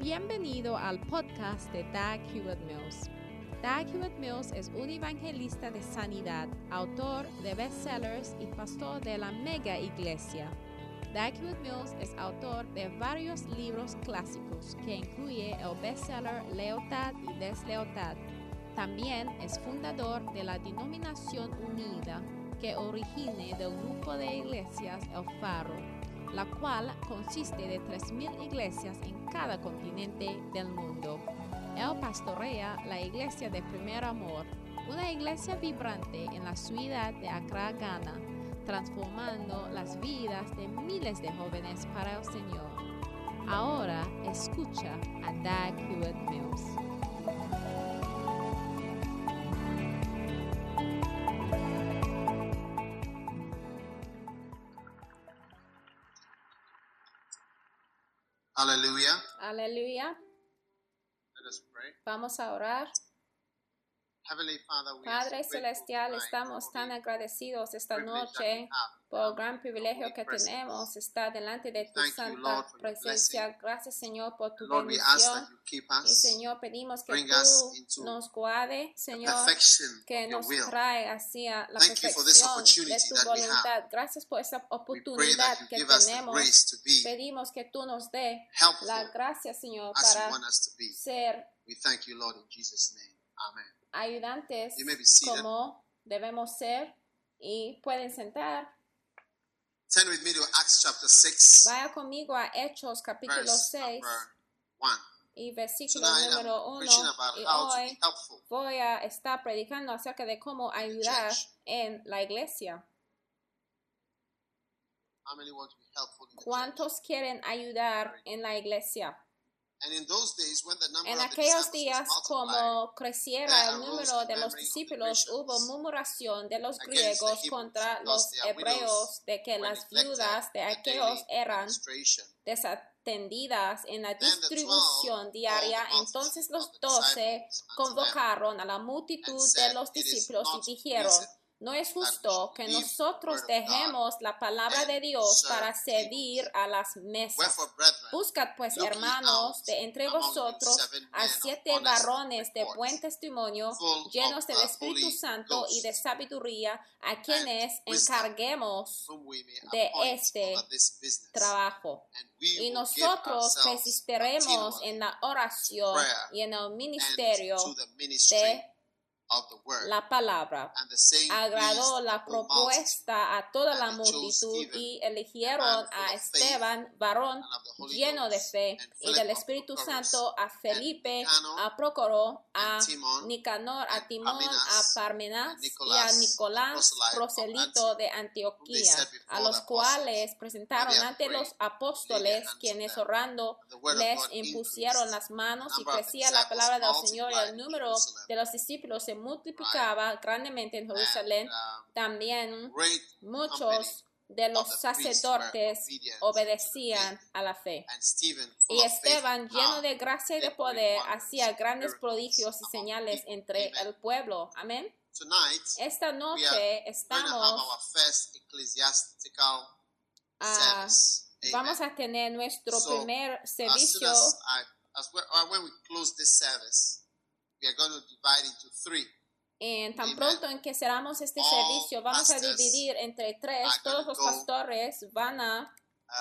Bienvenido al podcast de Dag Hewlett-Mills. Dag Hewlett-Mills es un evangelista de sanidad, autor de bestsellers y pastor de la mega iglesia. Dag Hewlett-Mills es autor de varios libros clásicos que incluye el bestseller Lealtad y Deslealtad. También es fundador de la Denominación Unida, que origina del grupo de iglesias El Faro, la cual consiste de 3,000 iglesias en cada continente del mundo. Él pastorea la iglesia de Primer Amor, una iglesia vibrante en la ciudad de Accra, Ghana, transformando las vidas de miles de jóvenes para el Señor. Ahora escucha a Dag Hewlett-Mills. Hallelujah. Aleluya. Let us pray. Vamos a orar. Heavenly Father, we are Padre so Celestial, grateful estamos tonight tan agradecidos esta for the privilege that noche we have por el gran privilegio que presence. tenemos estar delante de tu Thank you, santa Lord, for your presencia. blessing. Gracias, Señor, por tu Lord, we ask that bendición. you keep Y us, Señor, pedimos que bring tú us into nos guarde, the Señor, perfection que of your nos will. trae hacia la Thank you for this perfección de opportunity tu that we voluntad. Gracias por esa We pray oportunidad that you que give us the tenemos. grace to be Pedimos que tú nos dé helpful la gracia, Señor, as you para want us to be. ser We thank you, Lord, in Jesus' name. Amen. ayudantes You may be seated. como debemos ser, y pueden sentar. Turn with me to Acts chapter 6, Vaya conmigo a Hechos capítulo verse 6 number 1. y versículo Tonight número I'm 1. preaching about Y how to hoy be helpful. voy a estar predicando acerca de cómo ayudar church. en la iglesia. How many want to be helpful in the church? ¿Cuántos quieren ayudar en la iglesia? And in those days, when the number En of the aquellos disciples días, was multiplied, como creciera there el arose número a de los murmuring of the discípulos, Grecians hubo murmuración de los against the griegos Hebrews, contra because los their hebreos widows de que were las neglected viudas de in the aquellos daily eran administration. desatendidas en la Then the 12 distribución diaria. called the Entonces multitude los of the 12 disciples unto them, convocaron a la multitud and de said, los "It is discípulos y not dijeron: reason no es that we justo should que leave the nosotros word of God dejemos la palabra de and Dios serve para tables. servir a las mesas. Wherefore, brethren, Buscad pues, look ye hermanos, out de entre among you vosotros 7 a men of 7 honest varones de report, buen testimonio, full llenos of del the Espíritu Holy Santo y de Ghost, sabiduría, a quienes wisdom, encarguemos whom we may de appoint este over this business. trabajo. And we Y will give nosotros ourselves persistiremos continually en la to oración prayer y en el and ministerio to the ministry de of the word. la palabra. And the saying Agradó pleased la the whole multitude. propuesta a toda la And they chose multitud Stephen, y a eligieron man full a of faith Esteban, varón and of the Holy lleno de Ghost, fe and y Philip del of Espíritu Prochorus, Santo, a and Felipe, Nicanor, a Prócoro, a and Timon, Nicanor, a and Timón, a Parmenas, Parmenas and y a Nicolas, Nicolás, proselyte of proselito Antioch, de whom they Antioquía, set a before los the cuales apostles, presentaron when they ante had los prayed, lay their apóstoles, hands on quienes them. orando And the word of les God impusieron increased. las manos, The y number of the crecía la disciples palabra del Señor, y el multiplied in número Jerusalem. de los discípulos se multiplicaba grandemente en Jerusalén. También Great company muchos de los of the priests were sacerdotes obedient obedecían to the faith. a la fe. And Stephen, full Y of faith Esteban, and lleno power, de gracia y de did great poder, wonders hacía and grandes miracles prodigios y among señales people. entre Amen. el pueblo. Amén. Tonight, Esta we are noche going to have estamos our first ecclesiastical a service. Amen. vamos a tener nuestro So, primer as soon servicio. when we close this service, we are going to divide into 3. Tan Amen. pronto en que cerramos este All servicio, vamos a pastors dividir entre 3. are Todos gonna los go, pastores van a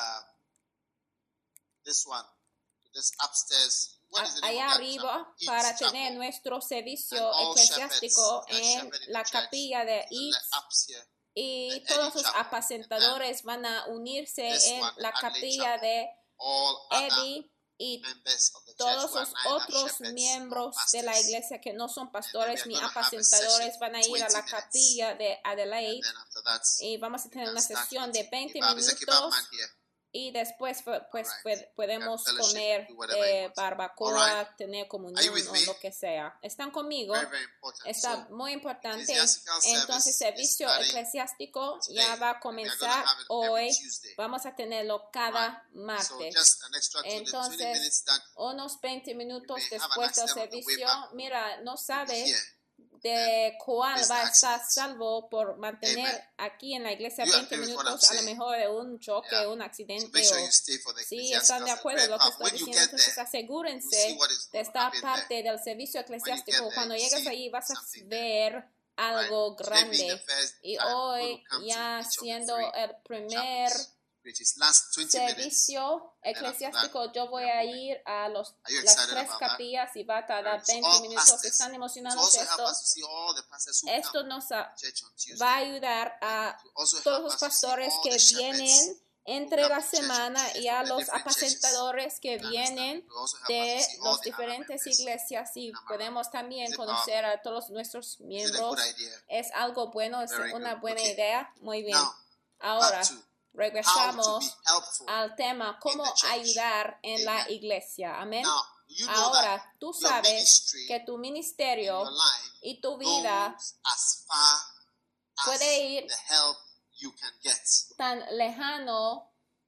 This one, this upstairs. What is the name allá of that arriba chapel? East para Chapel. tener nuestro And servicio all eclesiástico shepherds that en shepherd in la the church, capilla de the Eats, ups here, y the todos Eddie los Chapel, apacentadores van a unirse this en one, the la Adelaide capilla Chapel. de all other Eddie, y members of the church todos who are los neither otros shepherds nor miembros de la pastors. iglesia que no son And then we pastores are ni going to have a apacentadores session, van a ir a 20 la minutes. capilla de And Adelaide, then after that, y vamos a we tener can una start sesión de eating 20 kebab. Is a kebab minutos. man here? Y después pues Alright. podemos Can fellowship, comer do whatever you want. barbacoa, Alright. tener Are you comunión with o me? lo que sea. ¿Están conmigo? Very, very important. Está So, muy importante. ecclesiastical Entonces, service is servicio starting eclesiástico today. ya va a And we are going to comenzar have it hoy. every Tuesday. Vamos a tenerlo cada So martes. just an extra 20 Entonces, minutes that unos 20 minutos you may have an después del accident on the way servicio, back. mira, no you'll be sabes here. de cuál missed va a estar accidents. salvo por mantener Amen. aquí en la iglesia You are 20 hearing what I'm minutos, a lo saying. mejor de un choque, Yeah. un So accidente make sure o you stay for the sí, están de ecclesiasticals. acuerdo Very lo que powerful. estoy When you diciendo, get there, entonces you see asegúrense what is de going to estar happen there. parte del servicio When you get eclesiástico. there, Cuando you llegues see allí vas a something there. ver Right? algo Today being the grande. first Y time, we're going hoy to come to ya each of the siendo three el primer chapels, which is last 20 minutes. servicio Then after that, eclesiástico, yo voy we are a moving. ir a Are you las excited 3 about that? capillas y va a tardar So 20 all minutos. pastors, ¿Están to emocionados also de help esto? us to see all the pastors who Esto come nos to church on Tuesday. va a ayudar a To also todos help los us to see pastores all que the shepherds vienen entre who la come to church on semana Tuesday y a from the los different churches. apacentadores que You understand? vienen To also help us to de see all las the other diferentes members iglesias y in Amara. podemos Is también it conocer powerful? a todos nuestros Is it a miembros. good idea? Es algo bueno, es Very una good. buena Okay. idea. Muy bien. Now, Ahora, back to how to regresamos be helpful al tema cómo in the church. ayudar en la Amen. iglesia. Amén. Now, you know Ahora, that tú your sabes ministry que tu in ministerio your life y tu vida goes as far as puede ir the help you can get. tan lejano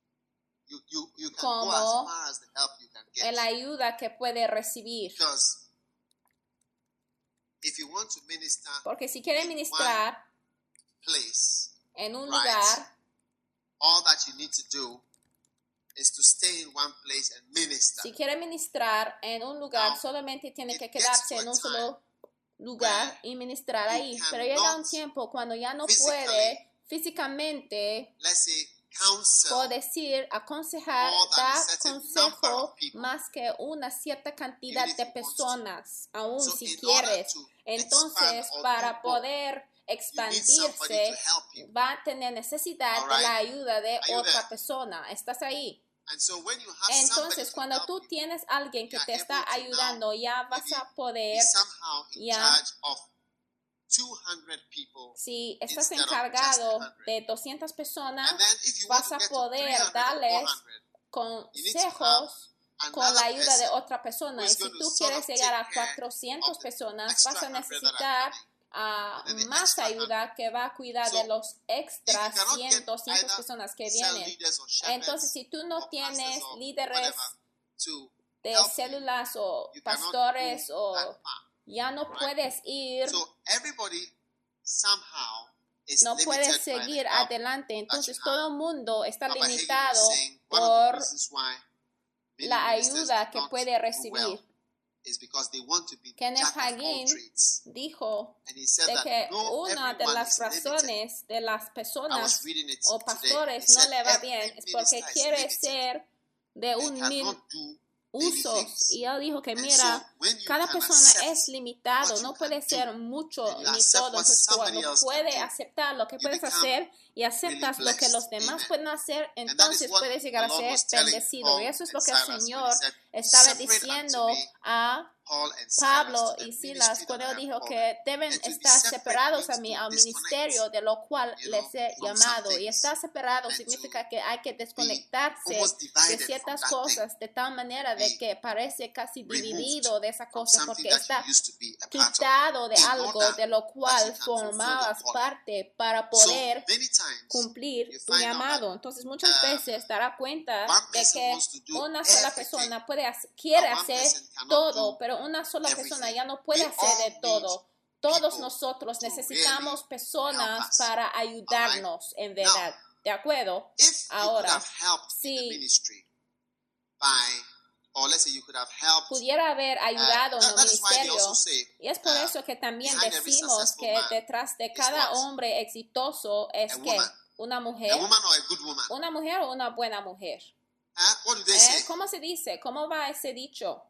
You can como go as far as the help you can get. en la ayuda que puede recibir. Because if you want to minister Porque si quiere in ministrar one place, en un right, lugar, all that you need to do is to stay in one place and minister. si quiere ministrar en un lugar, Now, solamente tiene it que gets quedarse to a en un time solo lugar where y ministrar you ahí. Pero llega un cannot tiempo cuando ya no physically, puede físicamente, let's say, counsel por decir, aconsejar, more than a dar certain number consejo of people. más que una cierta cantidad Even if de you want to. personas, aún So si in order quieres. to Entonces, expand or para do more, poder you need somebody expandirse, to help you. va a tener necesidad All de la right? ayuda de Are you otra there? persona. ¿Estás ahí? And so when you have somebody Entonces, to cuando help tú you, tienes alguien que you te are está able to ayudando, ya vas maybe a be poder, somehow in ya, charge of 200 people si estás instead of just encargado 100. de 200 personas, And then if you want vas to a get to poder 300 or darles 400, you need to have consejos con la another ayuda de person otra persona. who Y is si going to tú sort quieres of llegar a take care 400 of the personas, extra vas a 100 that are necesitar coming. a And then the más extra ayuda que va a cuidar So, de los extras if you cannot 100, get 200 either personas que cell vienen. leaders or shepherds Entonces, si tú no or pastors tienes or líderes whatever to de help you, células o you cannot pastores go o that far. ya no Right? puedes ir, So everybody somehow is no limited puedes by the seguir help adelante. Entonces that you have. todo el mundo está Papa Hagin was limitado saying one of the por reasons why many la ministers ayuda do que not puede do recibir. well is because they want to be Kenneth jack of all Hagin trades. dijo And he said de that que no, una de everyone las is limited. razones de las I was personas reading it o today. He pastores no said le va every bien es porque minister is quiere limited. ser de They un mil cannot do usos. things. Y él dijo que And mira, so when you cada can persona accept es limitado, what no you puede can ser do, mucho and you ni accept todo. what Entonces somebody cuando else can puede do, aceptar lo que you puedes become hacer y aceptas really lo que los blessed. demás Amen. pueden hacer, And that is entonces what puedes llegar the a Lord ser was telling bendecido. Paul Y eso es and lo que el Silas when he Señor said, estaba "Separate diciendo unto me a Paul and Pablo Silas to y the Silas ministry cuando that I él have dijo called que them." deben And to be estar separate separados a means mí, to al disconnect, ministerio de lo cual you know, les he from some llamado. Y things, estar separado and significa to que hay que be desconectarse almost de divided from ciertas that cosas de tal manera de be que parece casi removed dividido de esa from cosa something porque that está you used to be a part of, quitado de in algo order de lo that cual you can fulfill your formabas calling. parte para So poder many times cumplir you tu find out that llamado. Entonces muchas veces dará cuenta one de person que wants to do una sola everything, persona quiere but one hacer person cannot todo, do pero una sola persona everything. ya no puede We hacer all de need todo. Todos people nosotros to necesitamos really personas help us. para ayudarnos en Now, verdad. ¿De acuerdo? if you could Ahora, have helped in the si ministry by, or let's say you could have helped, pudiera haber ayudado en el that is why they ministerio. also say, Y es por eso que también behind every decimos successful que man detrás de is cada what? hombre exitoso es A que woman. una a mujer, woman or a good woman. una mujer o una buena mujer. What do they say? ¿Cómo se dice? ¿Cómo va ese dicho?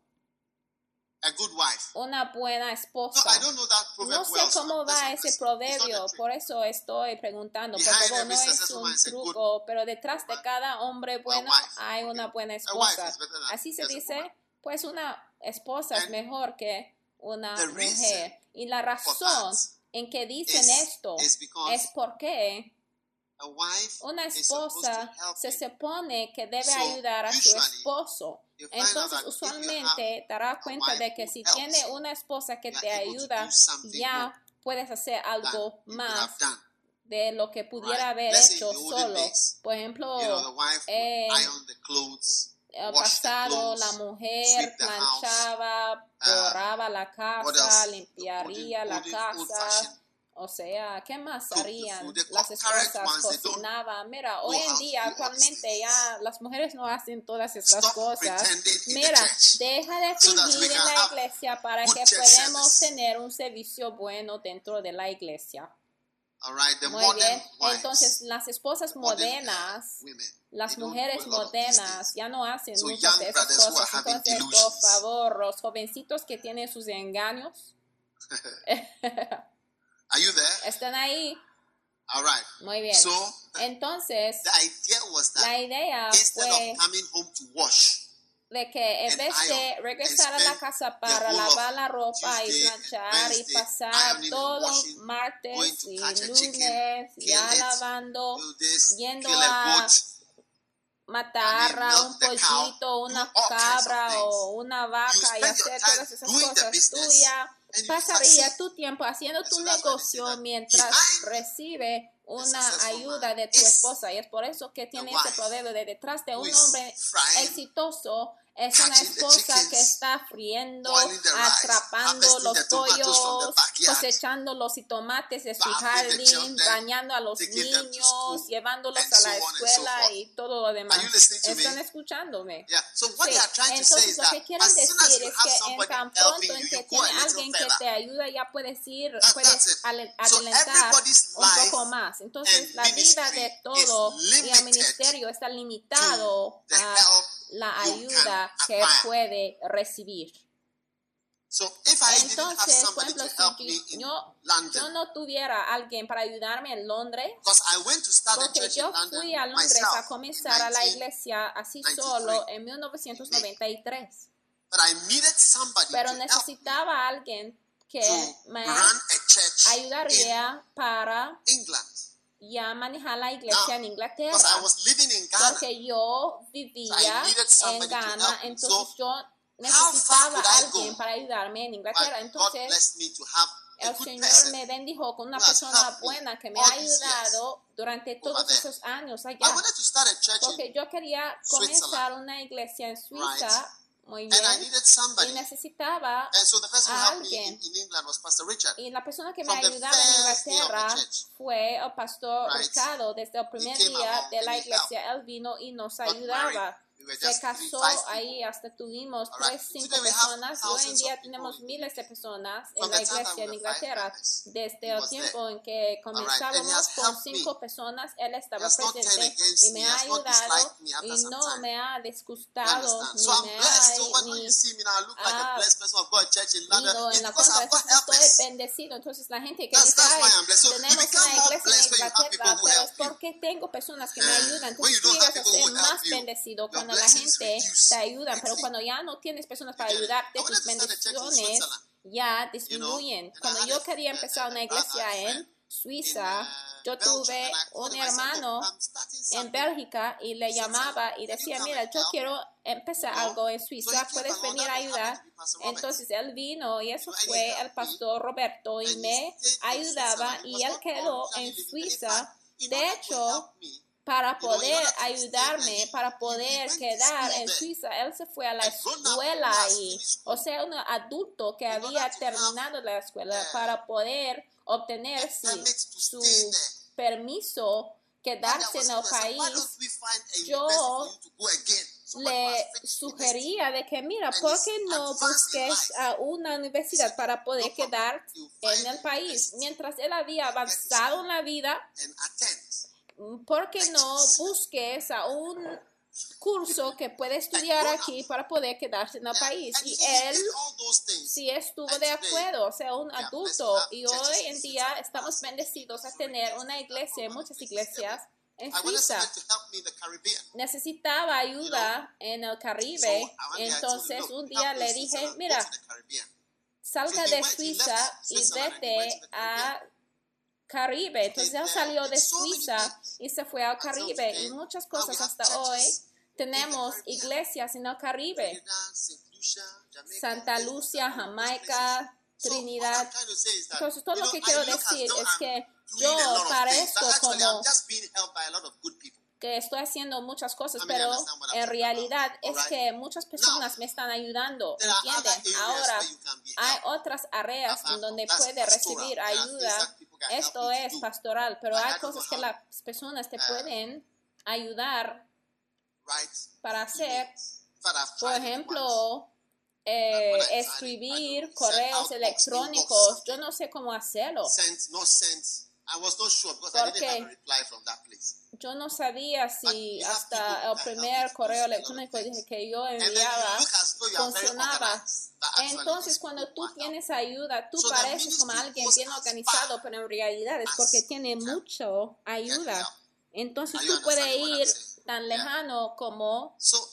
A good wife. Una buena No, esposa. I don't know that proverb No sé well. cómo so va listen, ese it's not a proverbio, trick. por eso estoy preguntando. Por Behind favor, every no es successful man un is a good truco, pero detrás de woman cada hombre bueno wife. hay una Okay. buena A wife esposa. is better than Así se just a dice, woman. pues una esposa es And mejor que una the mujer. reason Y la for razón that en que dicen is esto because es porque a wife una is supposed to esposa help se you. supone que debe So, ayudar a su usually, esposo. you find out Entonces, that if you usualmente have te darás a cuenta wife de que who si helps tiene you, una esposa que you te are able to ayuda, do something ya more puedes hacer than algo you could más have done. de lo que pudiera Right. haber Let's say hecho in the olden solo. days, Por ejemplo, the wife would en iron the clothes. el wash the pasado, la clothes, mujer sweep the house, planchaba, borraba la what casa, else? limpiaría la Old casa. fashioned. O sea, ¿qué más Cook the harían? food. The Las current esposas ones, they don't cocinaban. Mira, go hoy en out to día, do all these actualmente, things. ya las mujeres no hacen todas estas Stop cosas. pretending in the Mira, church deja de so that we fingir can en la have iglesia para good que church podamos service. tener un servicio bueno dentro de la iglesia. All right, the Muy modern bien. wives, Entonces, las esposas modern modernas, women, las they don't mujeres do a lot of these modernas things. ya no hacen So muchas young de esas brothers who are cosas. having Entonces, por delusions, favor, los jovencitos que tienen sus engaños, are you there? están ahí. All right. Muy bien. So Entonces, the idea was la that idea instead fue of coming home to wash, de que en and vez de iron, regresar a and la spend casa the para whole of lavar la ropa y Tuesday and planchar y Wednesday pasar ironing and todo washing, going martes to y catch a chicken, lunes ya kill it, lavando, do this, yendo kill a a goat, matar a milk un the cow, pollito, una do all kinds of cabra things. o una vaca y spend your hacer time todas esas doing the cosas. Tú business, ya and you pasaría succeed. tu tiempo haciendo And tu so that's why they say negocio that mientras behind recibe una successful ayuda man de tu is esposa. Y es por eso que tiene ese wife proverbio de detrás de who un is hombre frying, exitoso. Es una catching the esposa que chickens, está friendo, boiling the rice, atrapando harvesting los the tomatoes from the pollos, backyard, cosechando los tomates de su bathing the jardín, children, bañando a los taking them to niños, school, llevándolos and a so la on and so escuela forth. y todo lo demás. Are you listening to ¿Están me? escuchándome? Yeah. So what Sí, they are trying to say entonces is lo that que quieren as soon as decir you es have que en somebody tan helping pronto you, en you que go tiene a little alguien que further. te ayuda, ya puedes ir, That's puedes it. So adelantar everybody's un life poco más. Entonces and la vida ministry de todo is y el limited ministerio está to limitado the a help la you ayuda can que acquire. puede recibir. So if I didn't have Entonces, por somebody ejemplo, to help me si in yo London, no tuviera alguien para ayudarme en Londres, because I went to start a porque church yo in London fui a Londres myself a comenzar a la iglesia así 1993, solo en 1993, but I needed somebody pero to help me necesitaba a alguien que to me run a church ayudaría para in England. ya manejar la iglesia en Inglaterra, Because I was living in Ghana. porque yo vivía needed en somebody to Ghana, help me. entonces So, yo how necesitaba far could a I alguien go? para ayudarme en But Inglaterra. God Entonces blessed me to have a el good Señor person me bendijo con una who has persona helped me buena que me all ha these ayudado durante todos there. esos años I allá, wanted to start a church porque yo quería Switzerland, comenzar una iglesia en Suiza, muy and I bien, needed y somebody. necesitaba And so the person who a helped me alguien. in England was Pastor Richard. Y la persona que me From the ayudaba en first day of the Inglaterra church. fue el pastor Right. Ricardo. Desde el primer came día along de and la he iglesia, él vino y nos Got ayudaba. married. We were Se just casó 5 people. ahí, hasta tuvimos All right. 5 Today we have personas y hoy en thousands día of people tenemos in miles de personas From en la the time that iglesia we en were 5 Inglaterra. members, Desde he el was tiempo there. en que And he comenzábamos has con helped 5 me. personas, él He estaba has not turned presente against y me. me He ha has not ayudado disliked me after y some no time. me ha You disgustado understand? ni So I'm me blessed. So ha when you see me now, I look like a ha blessed person. I've got a church in London. ido It's en la because contra, I've got entonces helpers. estoy bendecido. Entonces la gente que That's dice, why ay, I'm blessed. So you tenemos become una more iglesia blessed en when you have people Inglaterra, who pero help es you. porque tengo personas que me ayudan. When Entonces you tú don't llegas have a people ser who help más you, bendecido your cuando la blessings gente reduce te ayuda, pero quickly. cuando ya no tienes personas para I ayudarte, wanted tus to start a church in bendiciones Switzerland. ya You know, disminuyen. and I Cuando had yo quería a empezar una brother, iglesia a friend en in Suiza, yo Belgium, tuve and I un told him, I said, hermano look, I'm starting en something. Bélgica y le He said, llamaba y "Can you decía, come mira, and yo help?" quiero empezar You know? algo en So he Suiza, came puedes along. venir That a happened to ayudar. be Pastor Robert. Entonces él vino y eso You know, and he fue helped el me, pastor Roberto y and he me stayed in ayudaba Switzerland. He y was él not quedó originally en living there. In Suiza. fact, in De order to hecho, help me, para you know, in poder order to stay ayudarme, there, para he poder went to quedar school en there. Suiza, él se fue a la A grown-up who escuela has ahí, finished o school. sea, un adulto que In order había to terminado la escuela have para poder obtener a permit to su stay there. permiso, And I quedarse was en el there. So why país. don't we find a Yo university for you to go again? Somebody who Le has finished university. sugería de que, mira, And ¿por is qué no advanced in busques life? a una universidad para poder No problem. quedar You'll en find el a país? university Mientras él había and get to avanzado school en la vida, and attend. ¿por qué no lectures. busques a un curso que puede estudiar aquí para poder quedarse en el Yeah. país? And Y you see, he él did all those things. sí estuvo And de today, acuerdo, o sea, un we are blessed to adulto. have Y churches hoy in en Switzerland. día estamos bendecidos a tener una iglesia, muchas iglesias en I wanted Suiza. somebody to help me in the Caribbean. Necesitaba ayuda en el So Caribe. one day I told him, Entonces look, un help día me le in dije, Switzerland, go mira, to the Caribbean. salga So he de went, he Suiza left y Switzerland and he vete went to the Caribbean. a Caribe. Entonces él salió de So many Suiza things. y se fue al Until Caribe. today, Y muchas now we cosas have hasta hoy churches tenemos in the Caribbean. iglesias en el Caribe. Trinidad, St. Lucia, Jamaica, Santa Haiti, Lucia, all those Jamaica, places. So what I'm Trinidad. trying to say is that, Entonces todo you lo know, que I quiero look as decir though es I'm que doing a lot yo of things, parezco but actually como I'm just being helped by a lot of good people. que estoy haciendo muchas cosas, How many pero understand what I'm en talking realidad about? es Alright. que muchas personas me están ayudando, There are ¿entiende? other areas Ahora where you can be hay helped. otras áreas Apart from donde that's puede pastoral. recibir There are things ayuda. that people can help Esto you to es do. pastoral, pero Like, hay I don't cosas know que how, las personas te pueden ayudar write para hacer. emails. In fact, I've Por tried it once. ejemplo, When I tried it, I escribir don't know, correos send outbox, electrónicos. inbox, Yo no sé cómo hacerlo. sent, not sent. I was not sure because I didn't have a reply from that place. Yo no sabía But si you have hasta people who el can help you primer to correo do a lot of electrónico things. dije que yo And then you enviaba look as though you are very funcionaba. organized. But actually, Entonces, it's cuando people tú who are tienes ayuda, tú So the pareces como ministry alguien goes bien as organizado, far pero en realidad es as porque tiene you can mucho get ayuda. help. Entonces Are you tú puedes understanding what I'm ir saying? tan Yeah. lejano como So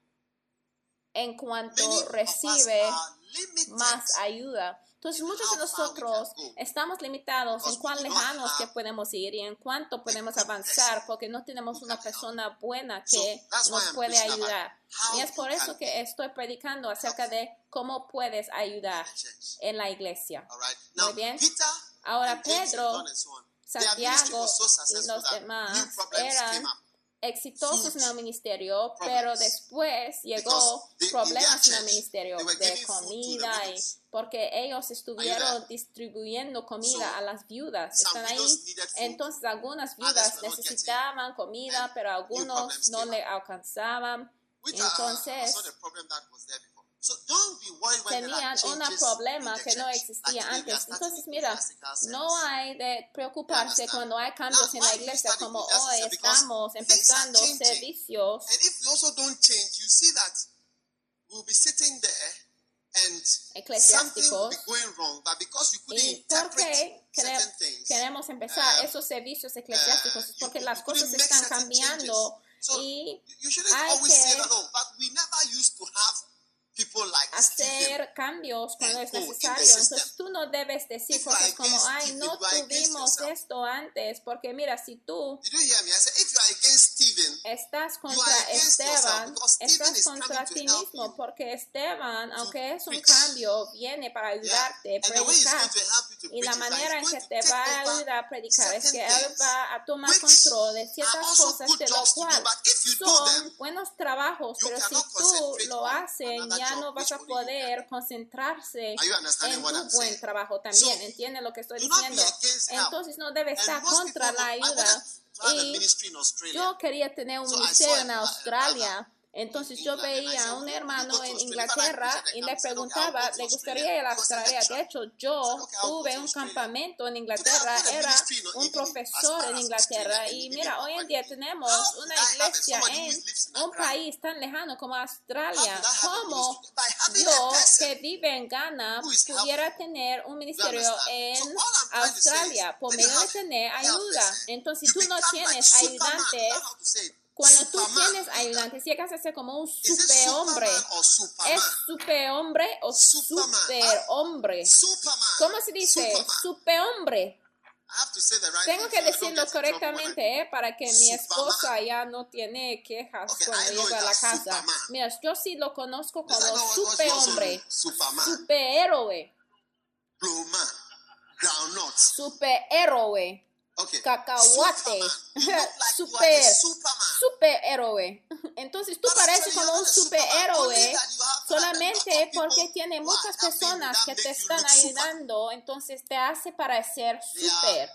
en cuanto many of us recibe are limited más ayuda. Entonces in muchos de how far we nosotros can go estamos limitados because en cuán we do not lejanos que have podemos ir y en cuánto podemos good avanzar person porque no tenemos who una can help. persona buena So que that's why nos I'm puede preaching about ayudar. how Y es por you eso can que be estoy predicando acerca de cómo puedes ayudar in the church. en la iglesia. All right. Now, Muy bien. Peter Ahora and James and Pedro, John and so on, their ministry Santiago was so y successful los that demás new problems came eran up. exitosos Food en el ministerio, problems. pero después llegó Because in their problemas en el church, ministerio they were de giving food to the comida y widows. porque ellos estuvieron there? distribuyendo comida So, a las viudas. some ¿Están ahí? widows needed food. Entonces algunas Others viudas were not necesitaban comida, and pero new algunos problems no came le alcanzaban. Which Entonces was not a problem that was there before. So don't be worried when there are tenían un changes problema in the que no church. existía Like today, we are antes. starting Entonces, mira, ecclesiastical no service. hay de You preocuparse understand? cuando hay cambios Now, en la why do you iglesia, start como ecclesiastic hoy service? Because estamos things are empezando changing. servicios. And if you also don't change, you see that we'll be sitting there and something will Eclesiásticos. be going wrong. But because you couldn't ¿Y por interpret qué certain things, queremos empezar esos servicios eclesiásticos? Es porque las cosas couldn't make están certain cambiando So y you shouldn't hay always say que that, oh, but we never used to have people like Stephen. hacer cambios cuando es in the necesario. system. Entonces tú no debes decir If you are cosas como, against ay, Stephen, no you are against tuvimos yourself. esto antes, porque mira, si tú Did you hear me? I said, if you are against Stephen, estás you contra are against yourself Esteban, because Stephen estás is contra coming to ti help mismo, you porque Esteban, aunque es un preach. cambio, viene para ayudarte a And the way he's predicar. going to help you to Y preach la is that manera he's en que going to te take va a over ayudar a predicar es que certain Él things va a tomar which control de are ciertas also cosas good de lo jobs to do, cual but if you do son them, buenos trabajos, you pero si cannot tú concentrate lo on haces, another ya job no vas which a only you can poder do. concentrarse Are you understanding en what tu I'm buen saying? trabajo So, también. ¿Entiendes lo que estoy do not be diciendo? against help. Entonces no debe And estar most contra people la know, I wanted ayuda. to have a Y ministry in Australia. yo quería tener un So I ministerio saw en a Australia. Entonces in yo England, and I veía a said, un "Will you hermano go to en Australia?" Inglaterra If I y preach le at the camp, he said, "Okay, I'll preguntaba, go to ¿le Australia." gustaría ir a He was a Australia? De lecturer. hecho, I said, yo "Okay, I'll go tuve to un Australia." campamento en Today I've Inglaterra, got a era ministry in un even as profesor far en as Inglaterra. Australia, Y and mira, even hoy en Papua día New Guinea. tenemos How una could I have iglesia somebody who en lives in un Accra? país tan lejano como How Australia. could I have a ¿Cómo ministry? By having a yo, person que vive en Ghana, who is pudiera helpful. tener un You ministerio understand? So en all I'm trying to say is, Australia por when you medio de have tener ayuda? helpers, Entonces, you si tú no become like tienes Superman. Is ayudantes, that how to say it? cuando tú Superman. tienes ayudantes, llegas a ser como un Is it superhombre. Superman or Superman? ¿Es superhombre o Superman. superhombre? Superman. ¿Cómo se dice? Superman. Superhombre. I have to say the right Tengo thing que so I don't decirlo get in trouble when I correctamente, para que mi Superman. esposa ya no tiene quejas Okay, cuando I know llego a it la as casa. Superman. Mira, yo sí lo conozco Does como that know what you also superhombre, mean? Superman. superhéroe, Blue man. Groundnut. superhéroe, Okay. cacahuate, Superman. You look like you are a super, Superman. superhéroe. Entonces tú But pareces actually, como you're un not a Superman. Only superhéroe that you have a lot solamente of people porque tiene who muchas are helping you personas that que te make you están look super. ayudando, entonces te hace parecer They are super.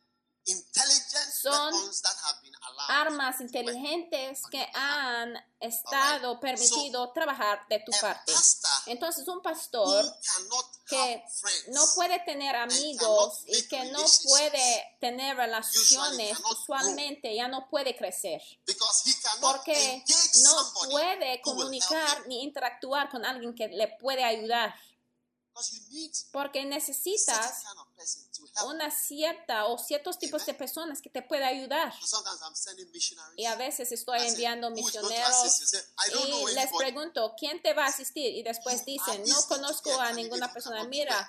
intelligent Son weapons that have been allowed. Armas inteligentes que han estado permitido trabajar de tu A parte. pastor Entonces un who pastor cannot que have friends no puede tener amigos y que no puede tener relaciones, usualmente ya no puede crecer. because he cannot Porque engage no somebody puede who will help comunicar him. ni interactuar con alguien que le puede ayudar. Because you need Porque certain necesitas kind of person to help. una cierta o ciertos tipos de personas que te pueden ayudar. So sometimes I'm sending missionaries. Y a veces estoy I say, enviando "Who is going to misioneros assist you?" Say, "I don't know y les anybody." pregunto, ¿quién te va a asistir? Y después dicen, no conozco a ninguna persona. Mira,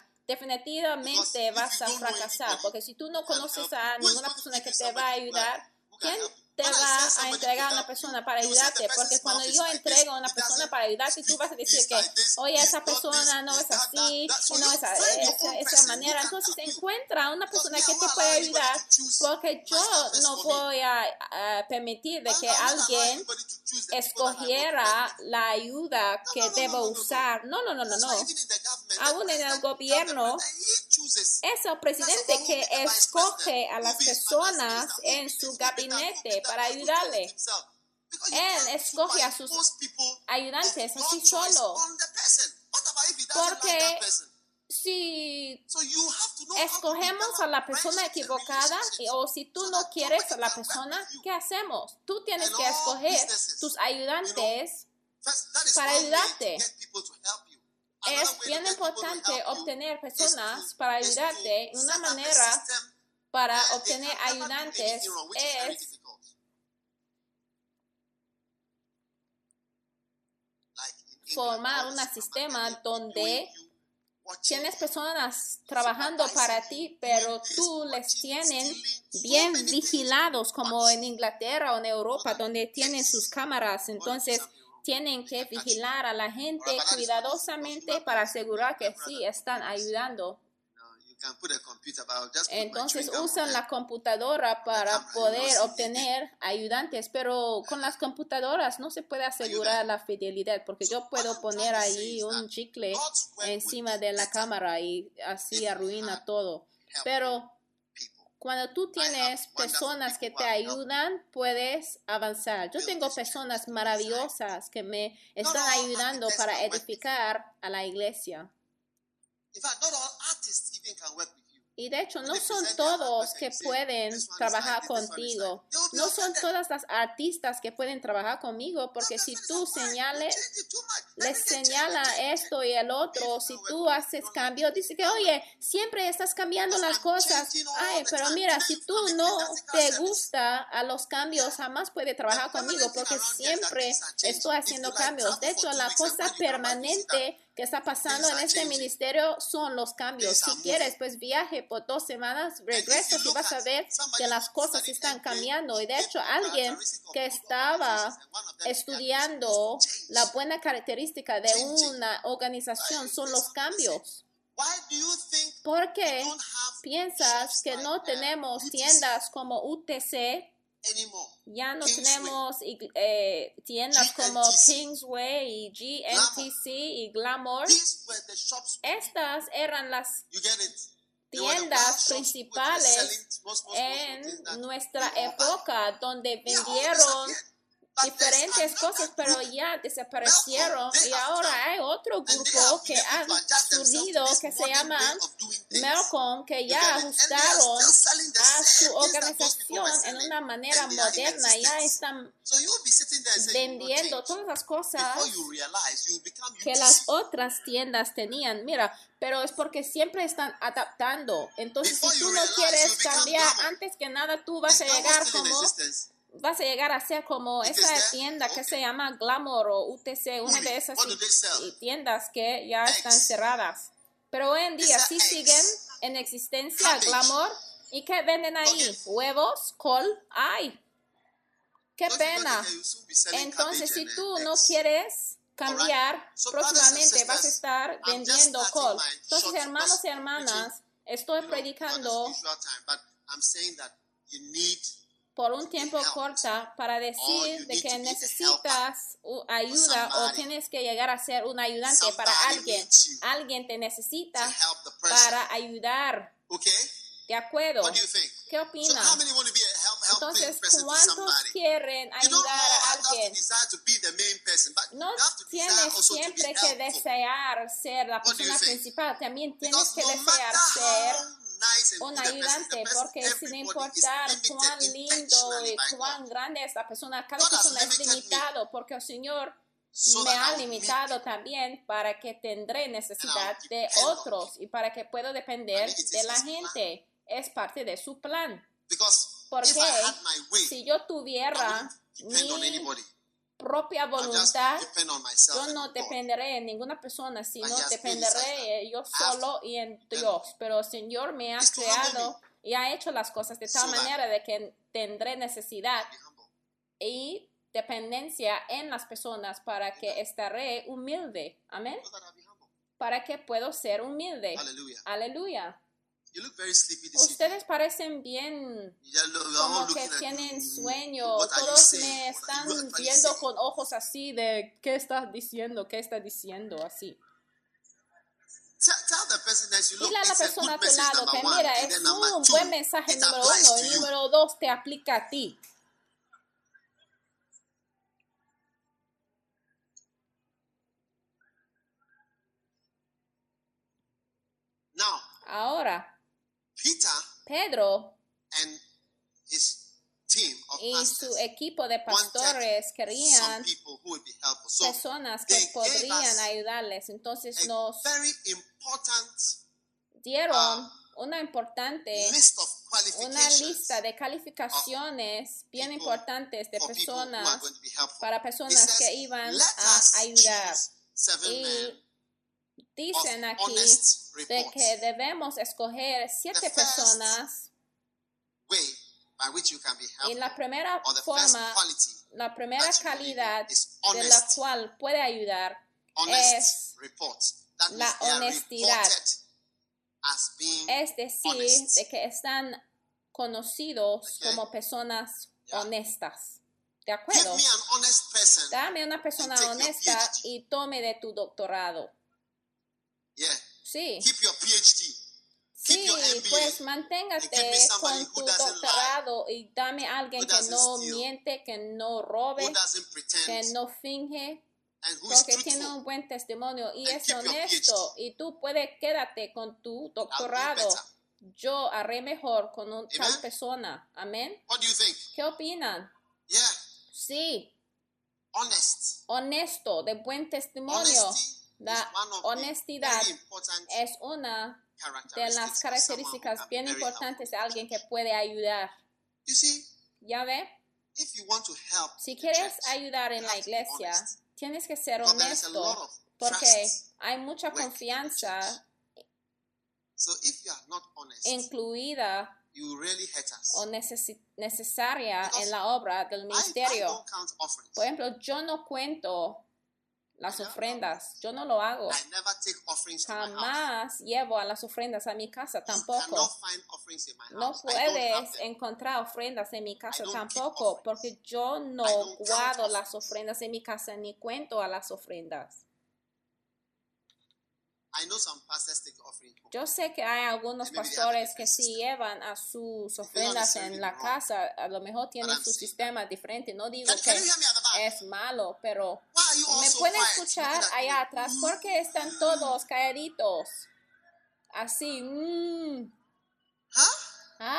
definitivamente vas a fracasar, porque si tú no conoces a ninguna persona que te va a ayudar, ¿quién te va a entregar a una persona para ayudarte, porque cuando yo entrego a una persona para ayudarte, tú vas a decir que, oye, esa persona no es así, no es esa manera. Entonces encuentra una persona que te puede ayudar, porque yo no voy a permitir de que alguien escogiera la ayuda que debo usar. No. Aún en el gobierno, es el presidente que escoge a las personas en su gabinete para ayudarle. Él escoge a sus ayudantes así solo. Porque si escogemos a la persona equivocada o si tú no quieres a la persona, ¿qué hacemos? Tú tienes que escoger tus ayudantes para ayudarte. Es bien importante obtener personas para ayudarte. Una manera para obtener ayudantes es formar un sistema donde tienes personas trabajando para ti, pero tú les tienes bien vigilados, como en Inglaterra o en Europa, donde tienen sus cámaras. Entonces, tienen que vigilar a la gente cuidadosamente para asegurar que sí están ayudando. Entonces usan la computadora para poder obtener ayudantes, pero con las computadoras no se puede asegurar la fidelidad, porque yo puedo poner ahí un chicle encima de la cámara y así arruina todo. Pero cuando tú tienes personas que te ayudan, puedes avanzar. Yo tengo personas maravillosas que me están ayudando para edificar a la iglesia. Y de hecho, no son todos que pueden trabajar contigo. No son todas las artistas que pueden trabajar conmigo, porque si tú les señala esto y el otro, si tú haces cambio, dice que, oye, siempre estás cambiando las cosas. Ay, pero mira, si tú no te gusta a los cambios, jamás puede trabajar conmigo, porque siempre estoy haciendo cambios. De hecho, la cosa permanente que está pasando en este ministerio son los cambios. Si quieres, pues viaje por 2 semanas, regresas y vas a ver que las cosas están cambiando. Y de hecho, alguien que estaba estudiando la buena característica de una organización son los cambios. ¿Por qué piensas que no tenemos tiendas como UTC? Ya no tenemos tiendas como Kingsway y GNTC y Glamour. Estas eran las tiendas principales en nuestra época donde vendieron diferentes cosas, pero ya desaparecieron, y ahora hay otro grupo que han surgido que se llaman Melcom, que ya ajustaron a su organización en una manera moderna. Ya están vendiendo todas las cosas que las otras tiendas tenían. Mira, pero es porque siempre están adaptando. Entonces, si tú no quieres cambiar, antes que nada tú vas a llegar a ser como esa tienda que se llama Glamour o UTC, una de esas tiendas que ya están cerradas. Pero hoy en día sí siguen en existencia Glamour. ¿Y qué venden ahí? Huevos, col. ¡Ay! ¡Qué pena! Entonces, si tú no quieres cambiar, próximamente vas a estar vendiendo col. Entonces, hermanos y hermanas, estoy predicando por un tiempo corta para decir de que necesitas ayuda o tienes que llegar a ser un ayudante para alguien. Alguien te necesita para ayudar. ¿De acuerdo? ¿Qué opinas? Entonces, ¿cuántos quieren ayudar a alguien? No tienes siempre que desear ser la persona principal. También tienes que desear ser un ayudante, porque sin importar cuán lindo y cuán grande es la persona, cada persona es limitado, porque el Señor me ha limitado también para que tendré necesidad de otros y para que puedo depender de la gente. Es parte de su plan. Porque si yo tuviera mi propia voluntad, yo no dependeré en ninguna persona, sino dependeré yo solo y en Dios. Pero el Señor me ha creado y ha hecho las cosas de tal manera de que tendré necesidad y dependencia en las personas para que estaré humilde. Amén. So that I'll be humble. Para que puedo ser humilde. Hallelujah. Aleluya. You look very sleepy this evening. Ustedes parecen bien You just look, como all que looking at tienen you. sueño. What are you Todos saying? me What are están you actually viendo saying? con ojos así de ¿qué estás diciendo? ¿Qué estás diciendo? Así. Tell the person that you look, Dile a la it's a persona a good tu message, lado number que one. mira, And es then number un two, buen mensaje it número applies uno. to Y you. número dos, te aplica a ti. Now, Ahora, Peter Pedro and his team of y su pastors equipo de wanted pastores some querían people who would be helpful. So personas they que gave podrían us ayudarles. Entonces a nos very important dieron una importante, list of una qualifications lista de calificaciones bien people- importantes de for people who are personas going to be helpful. para He personas says, que iban let a us ayudar. choose 7 men Y dicen of aquí honest de reports. que debemos escoger 7 The first personas way by which you can be y helpful, la primera or the first forma, quality la primera that you really calidad need is de la honest. cual puede ayudar Honest es reports. That la means they are honestidad. reported as being es decir, honest. de que están conocidos Okay. como personas Yeah. honestas. ¿De Give acuerdo? me an honest person. Dame una persona and take your honesta PhD. y tome de tu doctorado. Yeah. Sí, Keep your PhD. Keep sí, your MBA. pues And manténgate give me somebody con who tu doesn't doctorado y dame a alguien who que doesn't no steal, miente, que no robe, who doesn't pretend, que no finge, and who is porque tiene truthful. un buen testimonio y And es keep your honesto. PhD. Y tú puedes quédate con tu I'll do doctorado. better. Yo haré mejor con un tal Amen. persona. Amén. What do you think? ¿Qué opinan? Yeah. Sí, Honest. honesto, de buen testimonio. Honesty La is one of honestidad the very important es una de characteristics las of someone who características can be bien very importantes de helpful. alguien que puede ayudar. You see, ¿Ya ve? if you want to help Si the quieres church, ayudar en you la have to be iglesia, honest. tienes que ser Because there is a lot honesto of porque trust hay mucha work in the confianza So if you are not honest, incluida you really hurt us. o necesaria Because en la obra del I ministerio. don't count offerings. Por ejemplo, yo no cuento las I never ofrendas, yo no lo hago. I never take offerings to my house. Jamás llevo a las ofrendas a mi casa, You tampoco. cannot find offerings in my No house. I don't have puedes them. encontrar ofrendas en mi casa I don't keep tampoco, offerings. porque yo no I don't count guardo las offerings. ofrendas en mi casa ni cuento a las ofrendas. I know some pastors take offerings home. Yo sé que hay algunos Maybe they have a pastores que different sí system. llevan a sus They don't ofrendas necessarily en la wrong. casa, a lo mejor tienen I'm su saying sistema diferente. No digo Can que you hear me at the back? es malo, pero Why are you all ¿me so pueden quiet? escuchar Looking at me. allá atrás? ¿Por qué están todos calladitos? Así, Huh? ¿ah?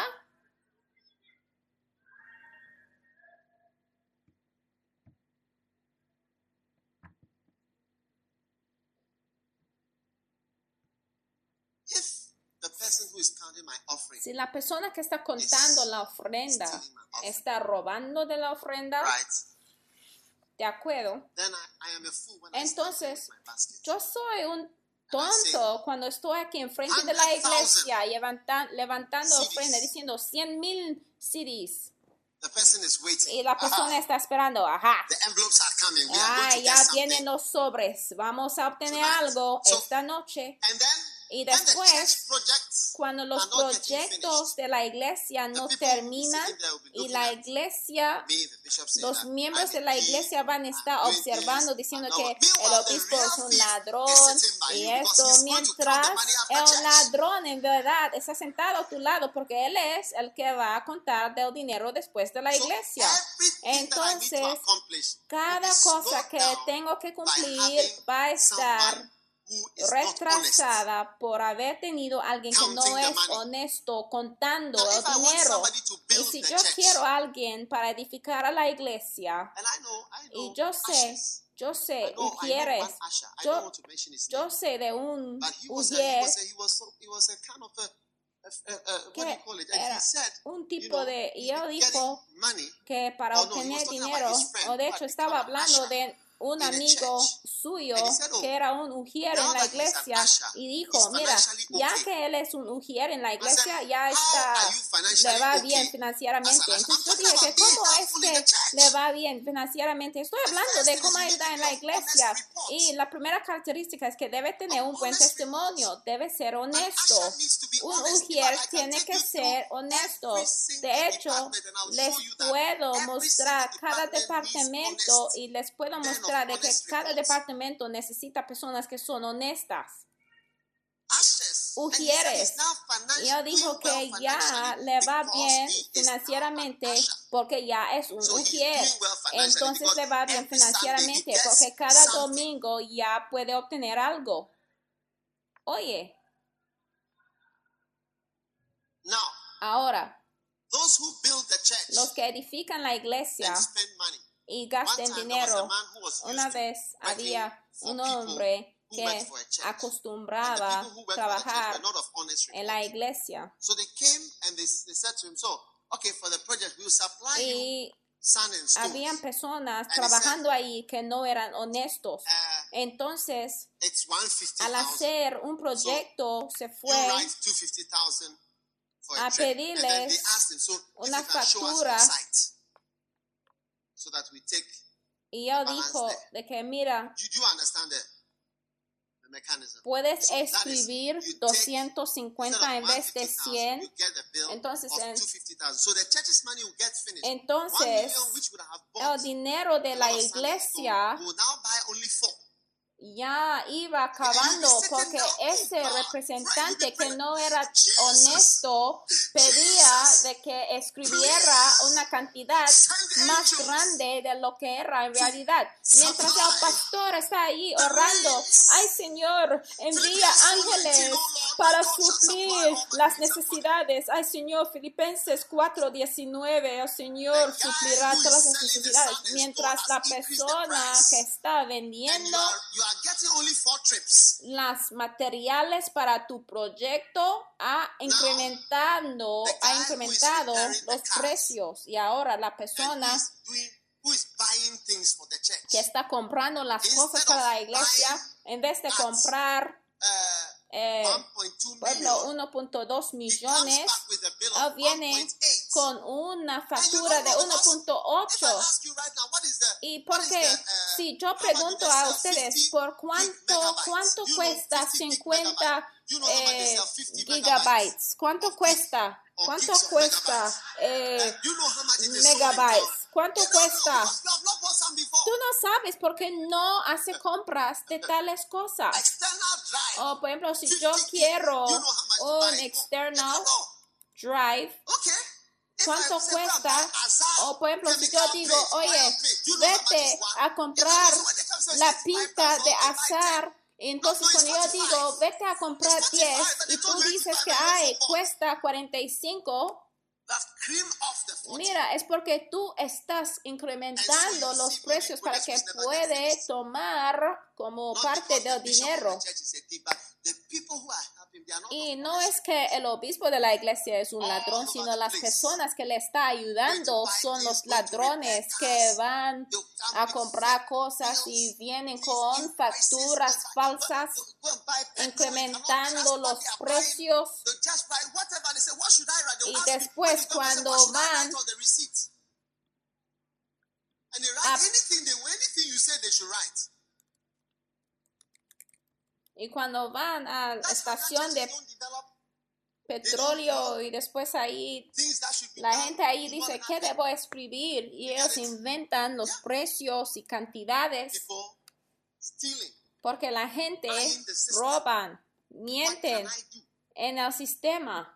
If the person who is counting my offering, Si la persona que está contando la ofrenda stealing my offering, está robando de la ofrenda, right, de acuerdo, then I am a fool when I stand entonces with my basket. yo soy un tonto cuando estoy aquí enfrente de la iglesia y levantando CDs. ofrenda diciendo 100,000 CDs The person is waiting. y la persona Aha, está esperando, ajá, the envelopes are coming. We are going to ya get vienen something. los sobres, vamos a obtener Tonight. algo So, esta noche. And then, Y when the después, church projects cuando los are not getting proyectos finished, de la iglesia no the people terminan sitting there will be y looking la at iglesia, me, the bishop, saying los that miembros de I'm la a iglesia thief, van a estar I'm doing observando this, diciendo and que all. el Meanwhile, the obispo real es un thief ladrón is sitting by y you because esto, he's going to count the mientras money after el church. ladrón en verdad está sentado a tu lado porque él es el que va a contar del dinero después de la So iglesia. everything that I need to Entonces, accomplish will cada be cosa slowed que down tengo que by cumplir having va a estar someone who is not honest. retrasada por haber tenido alguien que no Counting the es money. honesto contando Now, el if I want dinero. somebody to Y build si the yo church, quiero a alguien para edificar a la iglesia, and I know y yo sé, ushers. yo I sé, know one Ujieres, usher. I yo- don't want to mention his yo name, sé de un but he was Ujier a kind of what do you que call it? And era he said, un you tipo know, de, y he's él been dijo getting money. que para Oh, no, he was obtener talking dinero, about his friend o de who hecho had estaba become an hablando usher. de un in a amigo church. suyo And he said, "Oh, que era un ujier now en la that he's an iglesia usher, y he's dijo, mira, financially ya okay." que él es un ujier en la I said, iglesia, ya "How está, are you financially le va okay bien as an financieramente. usher?" I'm Entonces yo talking dije que about being ¿cómo es helpful in que the church. le va bien financieramente? Estoy The hablando first de thing is cómo you need está to en be la of honest iglesia. report. Y la primera característica es que debe tener un buen Honest testimonio, report. debe ser An honesto. usher needs to be Un honest. ujier I can tiene take que you through ser honesto. every single De hecho, department and I'll les show you that puedo every mostrar single cada department needs departamento honest y les puedo men of mostrar de que honest cada reports. departamento necesita personas que son honestas. Ushers. And he said Ujieres. he's now Y yo doing dijo well que ya financially le va because bien he is now an financieramente usher. porque ya es un So he's ujier. doing well financially Entonces because le va bien every Sunday he financieramente gets porque cada something. domingo ya puede obtener algo. Oye, Now, ahora, those who build the church los que edifican la iglesia and spend money. y One gasten time there was a dinero, man who was una used to vez working había for un people hombre who worked que for a church. And the acostumbraba people who worked for the church trabajar were not of honest en la report. iglesia So they came and they said to him, "So, okay, for the project, we'll supply you y sand and habían stones. personas And he trabajando ahí que no eran honestos. Uh, Entonces, It's al 150,000. hacer un proyecto, se You fue write 250,000 for a a trip." And then they pedirles asked him, "So if una you can show us factura. your site so that we take Y yo the balance dijo there." de que, mira, You do understand the mechanism. puedes So that is, escribir you take 250 en vez de 150,000, 100. you get the bill Entonces, of 250,000. So the church's money will get finished. 1 Entonces, million, which would have el bought dinero de a la lot of Sunday school, iglesia will now buy only 4. ya iba acabando porque ese representante que no era honesto pedía de que escribiera una cantidad más grande de lo que era en realidad. Mientras el pastor está ahí orando, ay Señor, envía ángeles para suplir las necesidades. Ay Señor, Filipenses 4:19, el Señor suplirá todas las necesidades. Mientras la persona que está And vendiendo you are getting only 4 trips. las materiales para tu proyecto ha incrementado los precios y ahora la And persona who is buying things for the church. que está comprando las cosas para la iglesia en vez de comprar Uh, por 1.2 ejemplo million. 1.2 He comes millones back with a bill él of viene 1.8. con una And you factura don't de know, because if I 1.8. ask you right now, what is the, Y what is porque the, si yo how much pregunto do they a sell? ustedes 50 por gig cuánto megabytes. You know, cuesta 50 gig 50 megabytes. You know how much they sell 50 gigabytes, cuánto of cuesta, or cuánto gigs of cuesta And you know how much it is sold in town. megabytes, cuánto You don't know cuesta. because you have not bought some before. Tú no sabes porque no hace compras de tales cosas. External drive. O por ejemplo, si 50 yo gig, quiero you know how much to un buy it for. You external don't know. drive, Okay. If ¿cuánto I say, go and cuesta? buy Azar O por ejemplo, si yo chemical digo, paint, oye, oil paint, you know how much vete is one? a comprar So when they come, say, la 65 pinta de they buy 10. azar, entonces No, cuando it's yo digo, 45. vete a comprar It's 10 45, but y they told tú you dices 85 que, and you ay, went for 4. cuesta 45, That's cream off the 40. mira, es porque tú estás incrementando los precios para que puede tomar como Not parte because del the bishop of dinero. the church is a thief, but the people who are helping, they are not Y of no honest es que el obispo de la iglesia es un ladrón, sino las personas que le está ayudando son los ladrones que van a comprar cosas y vienen con facturas falsas, incrementando los precios. Y después cuando van a la estación de petróleo y después ahí la gente ahí dice, ¿qué debo escribir? Y ellos inventan los precios y cantidades porque la gente roban, mienten en el sistema.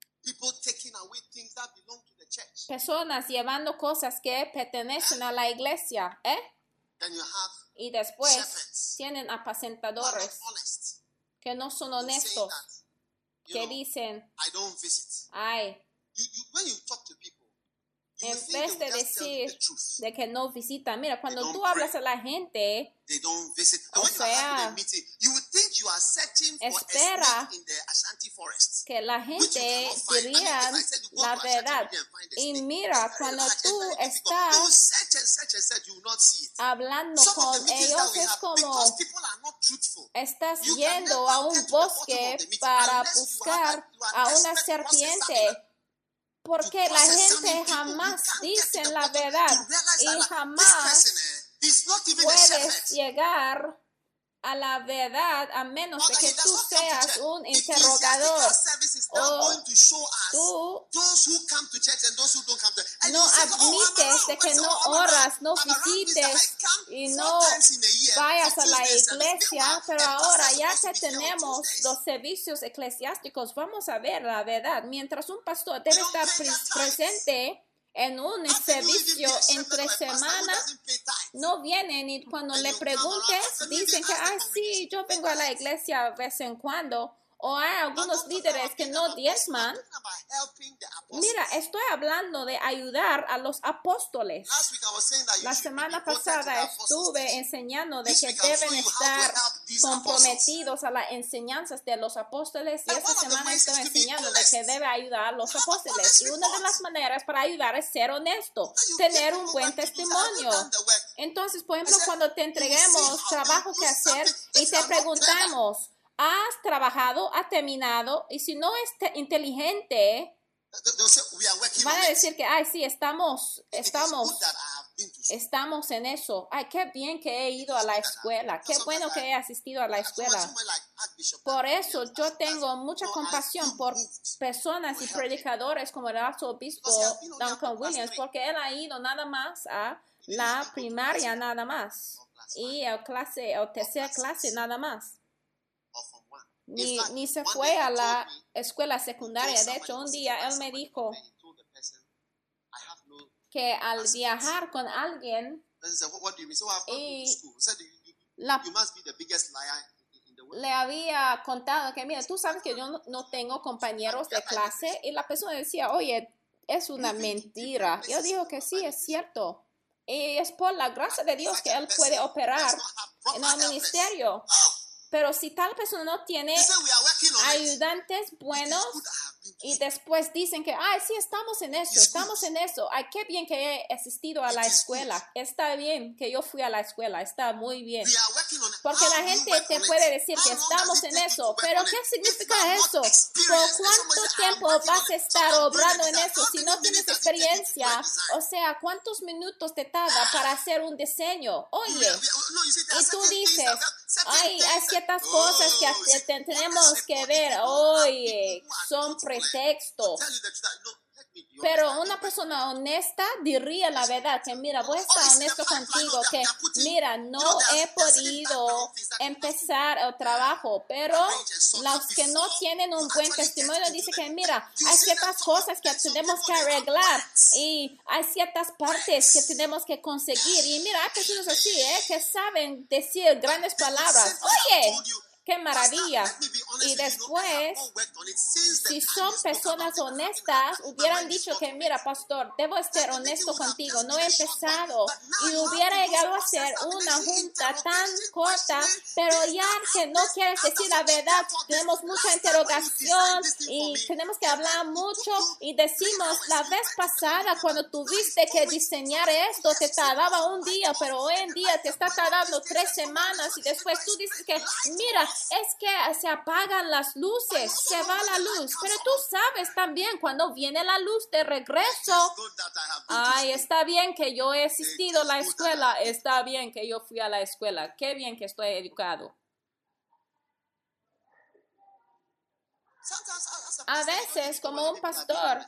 Personas llevando cosas que pertenecen a la iglesia, y después tienen apacentadores que no son honestos, que dicen, ay, en vez de decir de que no visitan, mira, cuando tú hablas a la gente, o sea, espera que la gente diría la verdad. Y mira, cuando tú estás hablando Some of the con meetings ellos that we es have, como because people are not truthful. estás You can yendo never a un get to the bottom bosque of the meeting para unless buscar you are a an una expert cross-examiner. serpiente, porque To la cross-examine gente people, you jamás can't get to dice the la bottom verdad to realize y that this jamás person is not even a puedes shepherd. llegar a la verdad a menos de que tú seas un The interrogador. ecclesiastical service is now O going to show us tú those who come to church and those who don't come to church. And no you say, I'm admites around. de que But no I'm around. oras, no I'm around means that I visites come y 4 no times in a year vayas for a la Tuesday service. iglesia, Meanwhile, pero a pastor ahora is ya supposed que to be here on tenemos Tuesdays. los servicios eclesiásticos, vamos a ver la verdad. Mientras un pastor debe don't estar pay their tithes. presente en un How can you even servicio be a shepherd entre or a pastor who semana, doesn't pay tithes? no vienen y cuando And le you come around, preguntes how can you dicen even que, ask the ay, sí, congregation yo to pay vengo a la tithes? iglesia de vez en cuando. O hay I'm algunos not talking líderes about que being no an apostle. I'm diezman. talking about helping the apostles. Mira, estoy hablando de ayudar a los apóstoles. Last week I was saying that you La should be semana devoted to the pasada apostles' estuve teaching. enseñando de This que week I'll show deben you how to estar help these apostles. comprometidos a las enseñanzas de los apóstoles y And esta one of the semana ways estoy is to be enseñando de que honest. debe ayudar a los To have an apóstoles honest y una de report. las maneras para ayudar es ser honesto, You tener give un people buen work to do. Say, have you testimonio. done the work? Entonces, por ejemplo, I said, cuando te you will see entreguemos how trabajo they que do hacer something. y If te you are not clever, preguntamos, ¿has trabajado, has terminado? Y si no es inteligente, they'll say, we are working van on a it. decir que, ay, sí, estamos It is good that I have been to school. estamos en eso. Ay, qué bien que he ido a la escuela. Qué bueno que he asistido a la escuela. Someone like Archbishop Por Williams, eso yo tengo mucha compasión por personas y predicadores como el arzobispo Duncan Williams, porque él ha ido nada más a la primaria nada más y a clase o tercera clase nada más. or from one. Ni se fue a la escuela secundaria. De hecho, un día él me dijo que al viajar con alguien, What do you mean? So I've not been to school. He said, la you must be the biggest liar in the world. le había contado que, mira, tú sabes que yo no tengo compañeros de clase, y la persona decía, oye, es una mentira. Yo digo que sí, es cierto. Y es por la gracia de Dios que él puede operar en el ministerio. Pero si tal persona no tiene He said, we are working on it. ayudantes buenos Good, I have been to y después dicen que, ay, sí, estamos en eso. Ay, qué bien que he asistido a la escuela. Está bien que yo fui a la escuela. Está muy bien. We are working on it. Porque How la do you gente work te on it? puede decir How que long does estamos it en take you to eso, work pero on ¿qué it? If significa you are not eso? ¿Por experienced, cuánto somebody say, tiempo I'm working vas on a it. estar So I'm doing obrando a en design. eso How si many no tienes minutes does it take you to do a experiencia? design? O sea, ¿cuántos minutos te tarda para hacer un diseño? Oye, No, you see, there are y tú certain things dices, that- hay ciertas cosas que see, tenemos que honest ver. people, if you don't have Oye, people who are son truthful, pretextos. tell you the truth, no, let me be honest, Pero I una didn't persona honesta diría la verdad, que mira, voy a estar honesto contigo, que mira, no he podido empezar el trabajo, pero los que no tienen un buen testimonio dicen que mira, hay ciertas cosas que tenemos que arreglar y hay ciertas partes que tenemos que conseguir. Y mira, hay personas así, que saben decir grandes palabras. Oye, ¡qué maravilla! Y después, si son personas honestas, hubieran dicho que, mira, pastor, debo ser honesto contigo, no he empezado. Y hubiera llegado a ser una junta tan corta, pero ya que no quieres decir la verdad, tenemos mucha interrogación y tenemos que hablar mucho y decimos, la vez pasada cuando tuviste que diseñar esto, te tardaba un día, pero hoy en día te está tardando 3 semanas y después tú dices que, mira, es que se apagan las luces, se va la luz, pero tú sabes también cuando viene la luz de regreso. Ay, está bien que yo he asistido a la escuela, está bien que yo fui a la escuela, qué bien que estoy educado. A veces, como un pastor,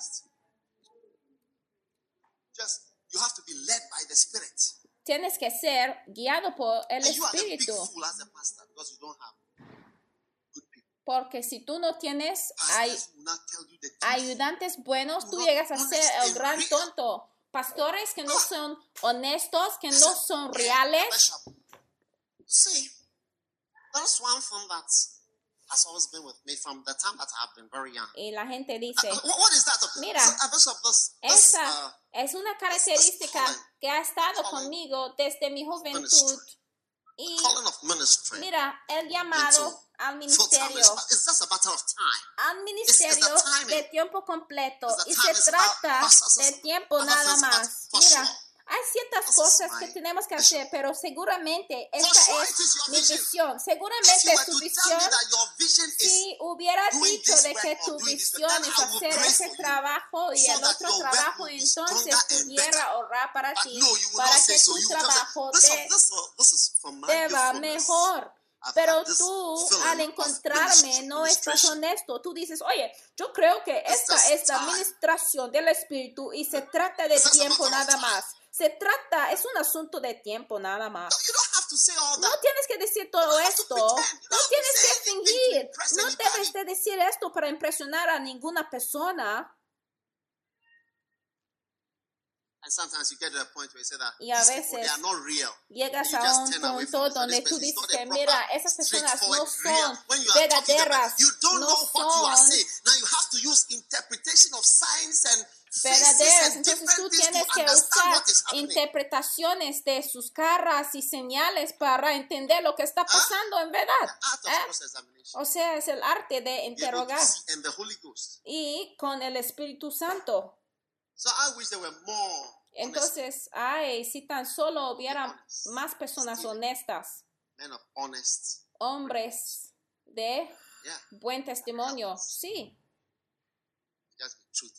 you have to be led by the Spirit. tienes que ser guiado por el And you are the big Espíritu. fool as a pastor because you don't have good people. Porque si tú no tienes Pastors will not tell you the truth. ayudantes buenos, tú llegas a ser el gran tonto. Pastores que no son honestos, que no son reales. Bishop, see, there's one thing that has always been with me from the time that I've been very young. Y la gente dice, What is that? Mira, Bishop, this esa es una característica que ha estado conmigo desde mi juventud. Y calling of ministry. mira, el llamado al Full-time ministerio, it's just a matter of time. al ministerio It's the timing. de tiempo completo. It's the Y time. se It's trata pastors, de tiempo other nada things, but más. for Mira, sure. hay ciertas This is cosas my que tenemos que vision. hacer, pero seguramente For esta sure, es it is your mi vision. visión. If Seguramente you es were tu to tell visión. me that your vision is Si hubiera doing dicho this de work que or tu doing this work, visión then es I will hacer pray ese for you trabajo y so el that otro your work trabajo, will be entonces stronger and better. pudiera orar para But ti, no, you will para not say que so. tu You will just say, trabajo this is from my te va giftfulness. mejor. I've Pero had this tú, feeling al of encontrarme, no estás ministration. honesto. Tú dices, oye, yo creo que It's esta just es la time. administración del Espíritu y se trata de It's just a tiempo matter of nada time. más. Es un asunto de tiempo nada más. No, you don't have to say all No that. tienes que decir todo don't have to esto. pretend. You No don't have to tienes say que anything to fingir. impress No anybody. debes de decir esto para impresionar a ninguna persona. And sometimes you get to a point where you say that Y a these people, they veces are not real. llegas You a just un turn away punto from it. So donde this tú person is dices not a que proper, mira, esas personas straightforward, no real. son When you are talking to them, verdaderas, you don't no know what you are son saying. Now you have to use interpretation of signs and faces verdaderas. and Entonces tú different things to tienes que understand usar what is happening. interpretaciones de sus caras y señales para entender lo que está pasando en verdad. The art of ¿Eh? cross-examination. O sea, es el arte de Be able to interrogar see, and the Holy Ghost. y con el Espíritu Santo. So I wish there were more honest Entonces, ay, si tan solo hubiera más personas honestas, men of honest. hombres de Yeah, buen testimonio, sí, just be truthful.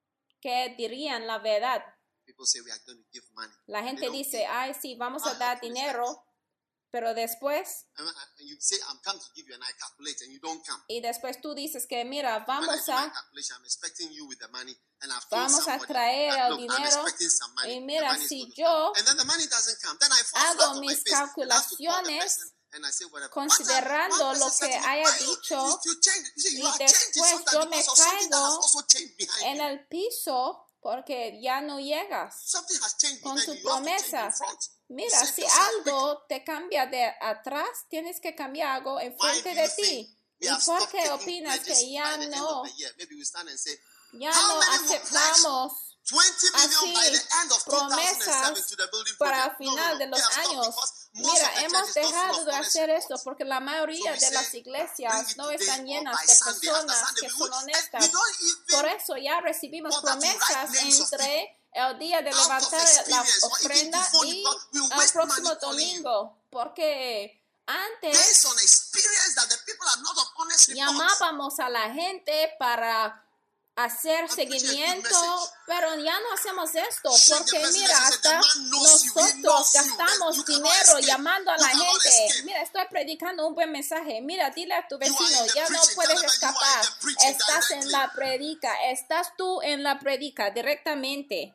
que dirían la verdad. People say we are going to give money. La They gente don't dice, give. ay, sí, vamos a How dar helpful is that? dinero, pero después, And you say, I'm come to give you, and I calculate, and you don't come. y después tú dices que, mira, When I vamos do my a calculation, I'm expecting you with the money, and I've told vamos a somebody traer that, el look, I'm dinero, expecting some money. y The mira, money is si going to yo come. And then the money doesn't come. Then I fall hago flat on my mis face. And I have to call the calculaciones person, and I say, whatever. considerando One lo person que said to me, haya why dicho, you change? You see, you y are changing después sometimes yo me because of something that has caigo also changed behind en you. el piso porque ya no llegas Something has changed con behind tus you. You have to change in promesas. front. Mira, Save si yourself algo te cambia de atrás, tienes que cambiar algo Why enfrente do de you think ti. we ¿Y have por stopped qué taking opinas pledges que ya by the end no, of the year? Maybe we stand and say, ya how no many will pledge aceptamos 20 million by así the end of 2007 promesas to the building para project? No, final de We los have stopped años? because most Mira, of the hemos church is not full dejado of de honest hacer esto reports. porque la So mayoría we de say, las bring iglesias it no today están or llenas by de Sunday. After personas Sunday, que we son would, and we honestas. don't Por even eso ya recibimos bother to write promesas names of people. entre el día de Out of levantar la experience or even ofrenda before you y got, we el waste próximo money calling you. domingo, porque antes Based on experience that the people are not of honest reports. llamábamos a la gente para hacer I'm preaching a good seguimiento, message. pero ya no hacemos esto, Shake the porque person mira, next to you, say, the hasta man knows you. He nosotros knows you. gastamos You cannot dinero escape. llamando a You la cannot gente. escape. Mira, estoy predicando un buen mensaje. Mira, dile a tu You are vecino, in the ya no preaching. puedes Tell them that you are escapar. in the preaching Estás en directly. la predica, estás tú en la predica directamente.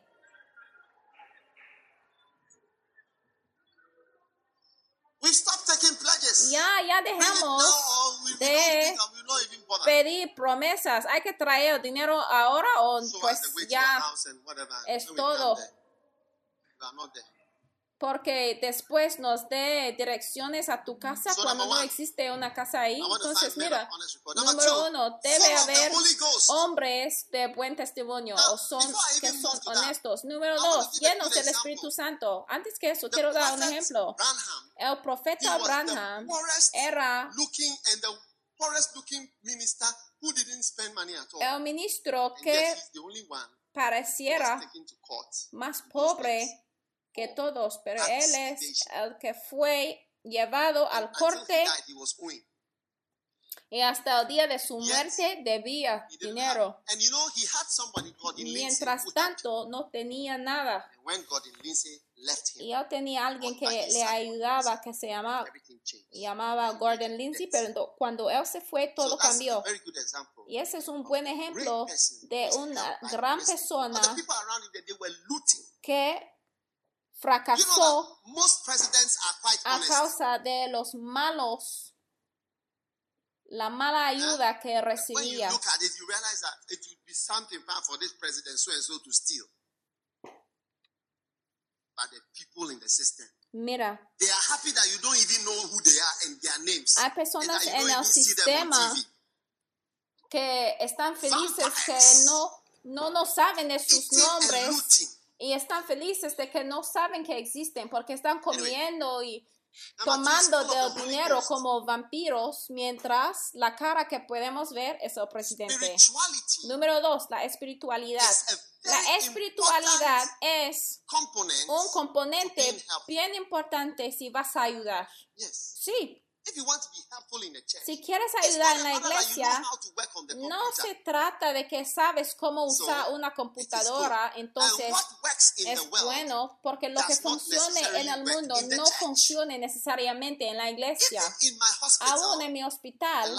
We stopped taking pledges. Ya Bring it dejamos now or we don't de think and we don't even bother. pedir promesas. Hay que traer el dinero ahora o So pues as the way to ya, your house and whatever. es when we todo. come there, we are not there. porque después nos dé direcciones a tu casa So cuando number no one, existe una casa ahí. I want to Entonces, find men mira, of honest report. Number número two, uno, full debe of the haber Holy Ghost. hombres de buen testimonio Now, o son before I que even son move to that, honestos. Número I want dos, to give a llenos good del example. Espíritu Santo. Antes que eso, The quiero dar un prophet ejemplo. Branham, El he profeta was Branham the poorest era looking and the poorest looking minister who didn't spend money at all. el ministro And yet que he's the only one who was pareciera taken to court. más in those days. pobre que todos, pero él es Investigation. el que fue llevado And al until he corte died, he was owing. y hasta el día de su Yes. muerte debía He didn't dinero. have, and you know, he had somebody called Lindsay Mientras who helped him. tanto, no tenía nada. And when God in Lindsay left him, Y él tenía a alguien que By his le son, ayudaba, que se llamaba everything changed. Gordon Lindsay, pero cuando él se fue, todo So that's cambió. a very good example. Y ese es un buen ejemplo Great person de was una helped by gran mercy. persona But the people around him, they were looting. que You know fracasó that most presidents are quite a honest. causa de la mala ayuda que When you recibía. look at it, you realize that it would be something bad for this president so and so to steal. But the people in the system, Mira, they are happy that you don't even know who they are and their names. hay And personas that you en don't el even see them on sistema TV. que están felices que Vampires. no saben de sus Eating and nombres looting. y están felices de que no saben que existen porque están comiendo y tomando del dinero como vampiros, mientras la cara que podemos ver es el presidente. Número 2, la espiritualidad. La espiritualidad es un componente bien importante si vas a ayudar. Sí. Si quieres ayudar en la iglesia, no se trata de que sabes cómo usar una computadora, entonces es bueno, porque lo que funcione en el mundo no funcione necesariamente en la iglesia. Aún en mi hospital,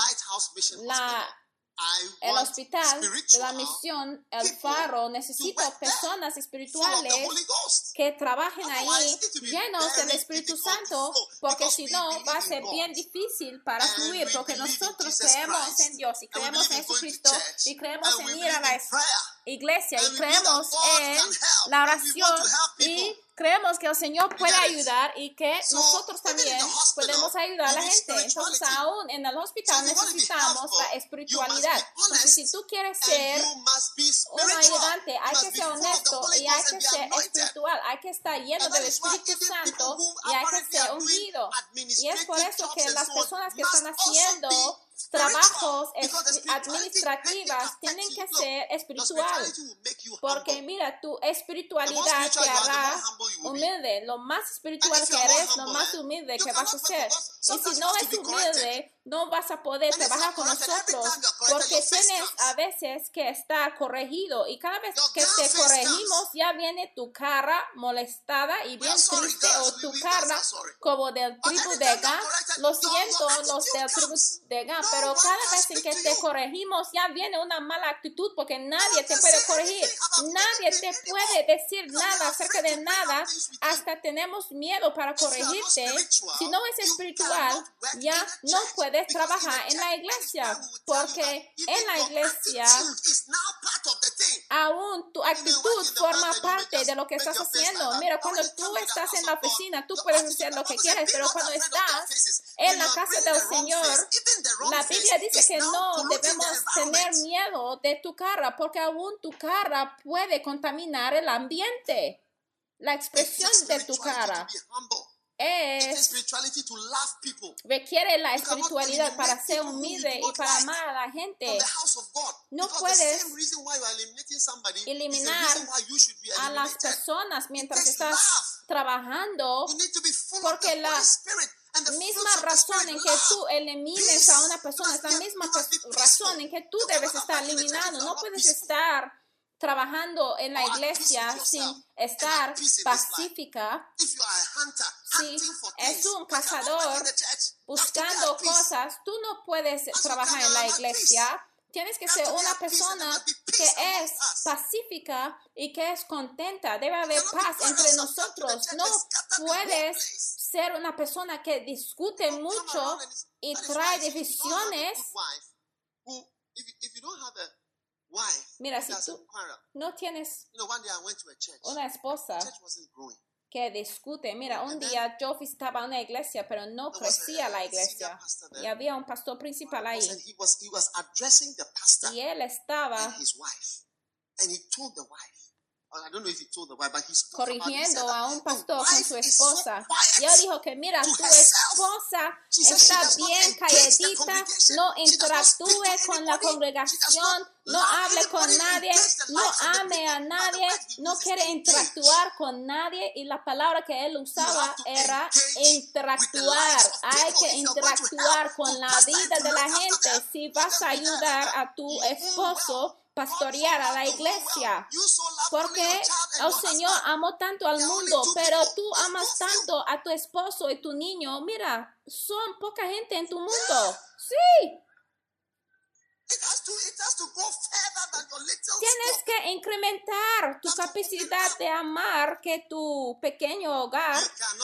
el hospital de la misión, el Faro, necesito personas espirituales que trabajen ahí llenos del Espíritu Santo, porque si no va a ser bien difícil para fluir, porque nosotros creemos en Dios y creemos en Jesucristo y creemos en ir a la iglesia y creemos en la oración y creemos que el Señor puede ayudar y que nosotros también podemos ayudar a la gente. Entonces, aún en el hospital necesitamos la espiritualidad. Entonces, si tú quieres ser un ayudante, hay que ser honesto y hay que ser espiritual. Hay que estar lleno del Espíritu Santo y hay que ser ungido. Y es por eso que las personas que están haciendo trabajos administrativas tienen que ser espiritual, porque mira, tu espiritualidad te hará humilde. Lo más espiritual que eres, lo más humilde que vas a ser. Y si no es humilde, no vas a poder trabajar con nosotros, porque tienes a veces que estar corregido, y cada vez que te corregimos ya viene tu cara molestada y bien triste, o tu cara como del tribu de Gad. Lo siento, los del tribu de Gad, pero cada vez en que te corregimos ya viene una mala actitud, porque nadie te puede corregir, nadie te puede decir nada acerca de nada, hasta tenemos miedo para corregirte. Si no es espiritual, ya no puedes trabajar en la iglesia, porque en la iglesia aún tu actitud forma parte de lo que estás haciendo. Mira, cuando tú estás en la oficina, tú puedes hacer lo que quieres, pero cuando estás en la casa del Señor, la Biblia dice que no debemos tener miedo de tu cara, porque aún tu cara puede contaminar el ambiente. La expresión de tu cara requiere la espiritualidad para ser humilde y para amar a la gente. No puedes eliminar a las personas mientras estás trabajando, porque la misma razón en que tú elimines a una persona es la misma razón en que tú debes estar eliminando. No puedes estar trabajando en la iglesia sin estar pacífica. Si es un cazador buscando cosas, tú no puedes trabajar en la iglesia. Tienes que ser una persona que es pacífica y que es contenta. Debe haber paz entre nosotros. No puedes ser una persona que discute mucho y trae divisiones. Mira, si tú no tienes una esposa que discute. Mira, un día yo visitaba una iglesia, pero no crecía la iglesia. Y había un pastor principal ahí. Y él estaba corrigiendo a un pastor con su esposa. Y él dijo que mira, tu esposa está bien calladita, no interactúe con la congregación, no hable con nadie, no ame a nadie, no quiere interactuar con nadie. Y la palabra que él usaba era interactuar. Hay que interactuar con la vida de la gente si vas a ayudar a tu esposo pastorear a la iglesia, porque el Señor amó tanto al mundo, pero tú amas tanto a tu esposo y tu niño. Mira, son poca gente en tu mundo. Sí. Tienes que incrementar tu capacidad de amar que tu pequeño hogar.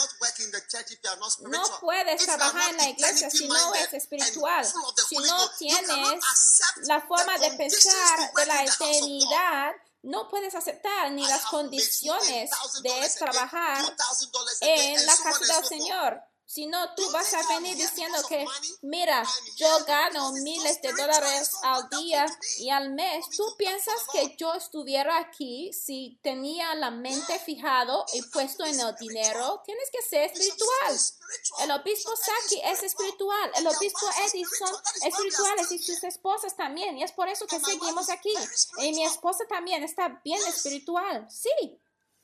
No puedes trabajar en la iglesia si no es espiritual, si no tienes la forma de pensar de la eternidad. No puedes aceptar ni las condiciones de trabajar en la casa del Señor. Si no, tú vas a venir diciendo que, mira, yo gano miles de dólares al día y al mes. ¿Tú piensas que yo estuviera aquí si tenía la mente fijado y puesto en el dinero? Tienes que ser espiritual. El obispo Saki es espiritual. El obispo Eddie son espirituales y sus esposas también. Y es por eso que seguimos aquí. Y mi esposa también está bien espiritual. Sí.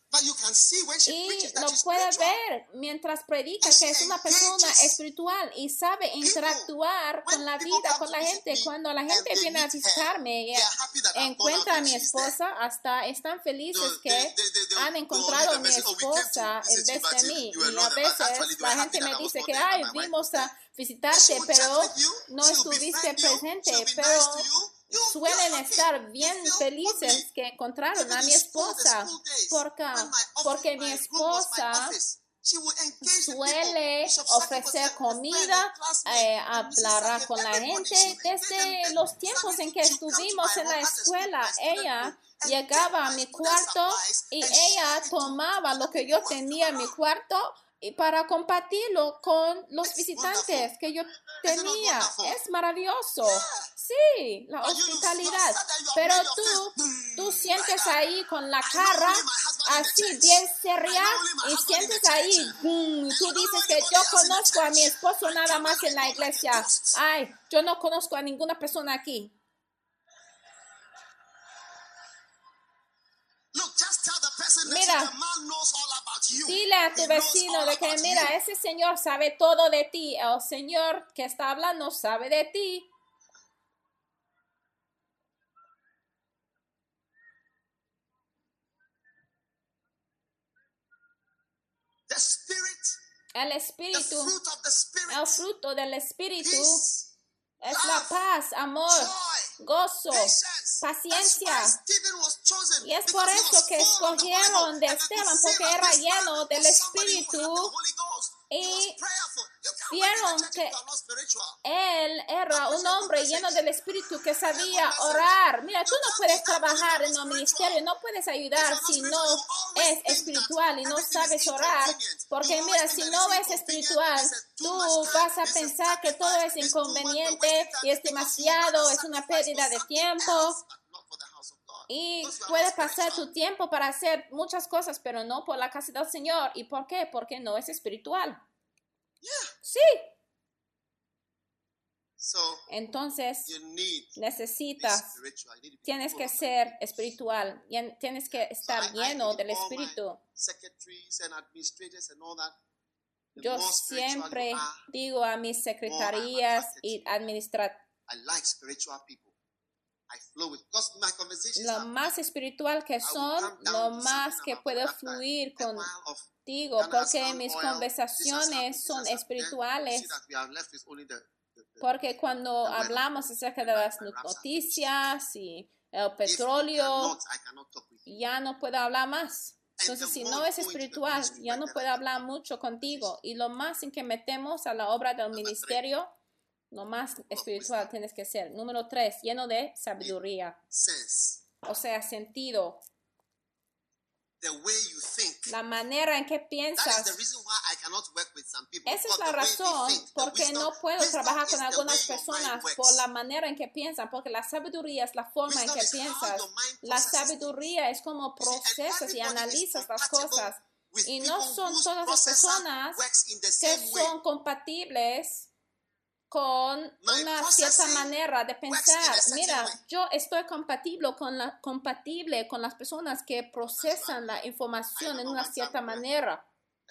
Y lo puede ver mientras predica que es una persona espiritual y sabe interactuar con la vida, con la gente. Cuando la gente viene a visitarme y encuentra a mi esposa, hasta están felices que han encontrado a mi esposa en vez de mí. Y a veces la gente me dice que, ay, vimos a visitarte, pero no estuviste presente, pero suelen estar bien felices que encontraron a mi esposa, porque mi esposa suele ofrecer comida, hablará con la gente. Desde los tiempos en que estuvimos en la escuela, ella llegaba a mi cuarto y ella tomaba lo que yo tenía en mi cuarto y para compartirlo con los visitantes que yo tenía. Es maravilloso. Sí, la hospitalidad. Pero tú sientes ahí con la cara así bien seria y sientes ahí, tú dices que yo conozco a mi esposo nada más en la iglesia. Ay, yo no conozco a ninguna persona aquí. Mira, dile a tu vecino de que, mira, ese señor sabe todo de ti. El señor que está hablando sabe de ti. El espíritu, el fruto del espíritu es la paz, amor, gozo, paciencia. Y es por eso que escogieron de Esteban, porque era lleno del espíritu y vieron que él era un hombre lleno del espíritu que sabía orar. Mira, tú no puedes trabajar en el ministerio, no puedes ayudar si no es espiritual y no sabes orar, porque mira, si no es espiritual, tú vas a pensar que todo es inconveniente y es demasiado, es una pérdida de tiempo. Y puedes pasar tu tiempo para hacer muchas cosas, pero no por la casa del Señor. ¿Y por qué? Porque no es espiritual. Sí. Entonces, tienes que ser espiritual, tienes que estar lleno del espíritu. Yo siempre digo a mis secretarías y administrativas, lo más espiritual que son, lo más que puedo fluir contigo, porque mis conversaciones son espirituales. Porque cuando hablamos acerca de las noticias y el petróleo, ya no puedo hablar más. Entonces, si no es espiritual, ya no puedo hablar mucho contigo. Y lo más en que metemos a la obra del ministerio, lo más espiritual tienes que ser. Número 3, lleno de sabiduría. O sea, sentido. La manera en que piensas. Esa es la razón por qué no puedo trabajar con algunas personas por la manera en que piensan, porque la sabiduría es la forma en que piensas. La sabiduría es como procesas y analizas las cosas. Y no son todas las personas que son compatibles con una cierta manera de pensar. Mira, yo estoy compatible con las personas que procesan la información en una cierta manera.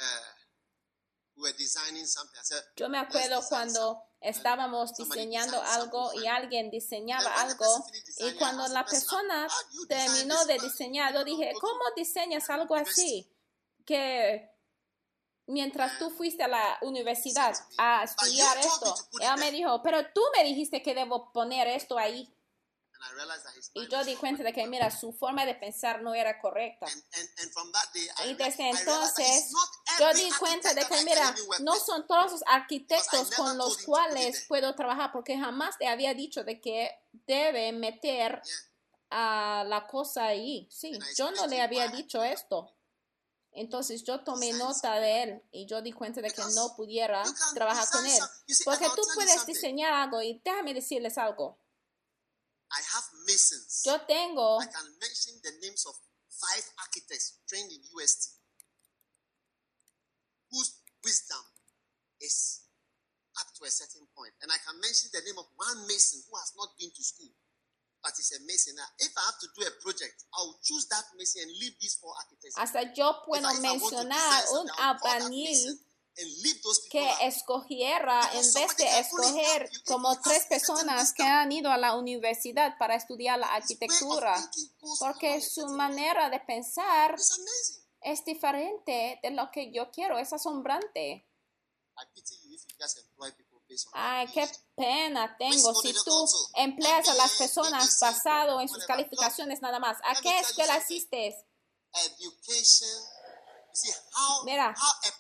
Yo me acuerdo cuando estábamos diseñando algo y alguien diseñaba algo y cuando la persona terminó de diseñar, yo dije, ¿cómo diseñas algo así? Que mientras tú fuiste a la universidad a estudiar esto, él me dijo, pero tú me dijiste que debo poner esto ahí. Y yo di cuenta de que, mira, su forma de pensar no era correcta. Y desde entonces, yo di cuenta de que, mira, no son todos los arquitectos con los cuales puedo trabajar, porque jamás le había dicho de que debe meter a la cosa ahí. Sí, yo no le había dicho esto. Entonces yo tomé nota de él y yo di cuenta de que no pudiera trabajar con él. Porque tú puedes diseñar algo y déjame decirles algo. I have masons. Yo tengo I can mention the names of 5 architects trained in UST whose wisdom is up to a certain point. And I can mention the name of one mason who has not been to school, but is a mason. Now, if I have to do a project, I'll choose that mason and leave these 4 architects. Hasta yo puedo mencionar un albañil que escogiera, en vez de escoger como 3 personas que han ido a la universidad para estudiar la arquitectura, porque su manera de pensar es diferente de lo que yo quiero, es asombrante. Ay, qué pena tengo si tú empleas a las personas basado en sus calificaciones nada más. ¿A qué escuela asistes? Mira,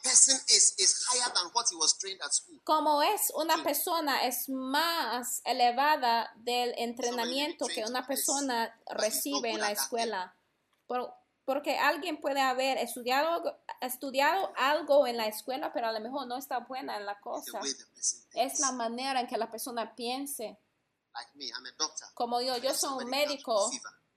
como es una persona es más elevada del entrenamiento que una persona recibe en la escuela. Porque alguien puede haber estudiado algo en la escuela, pero a lo mejor no está buena en la cosa. Es la manera en que la persona piense. Como yo soy un médico.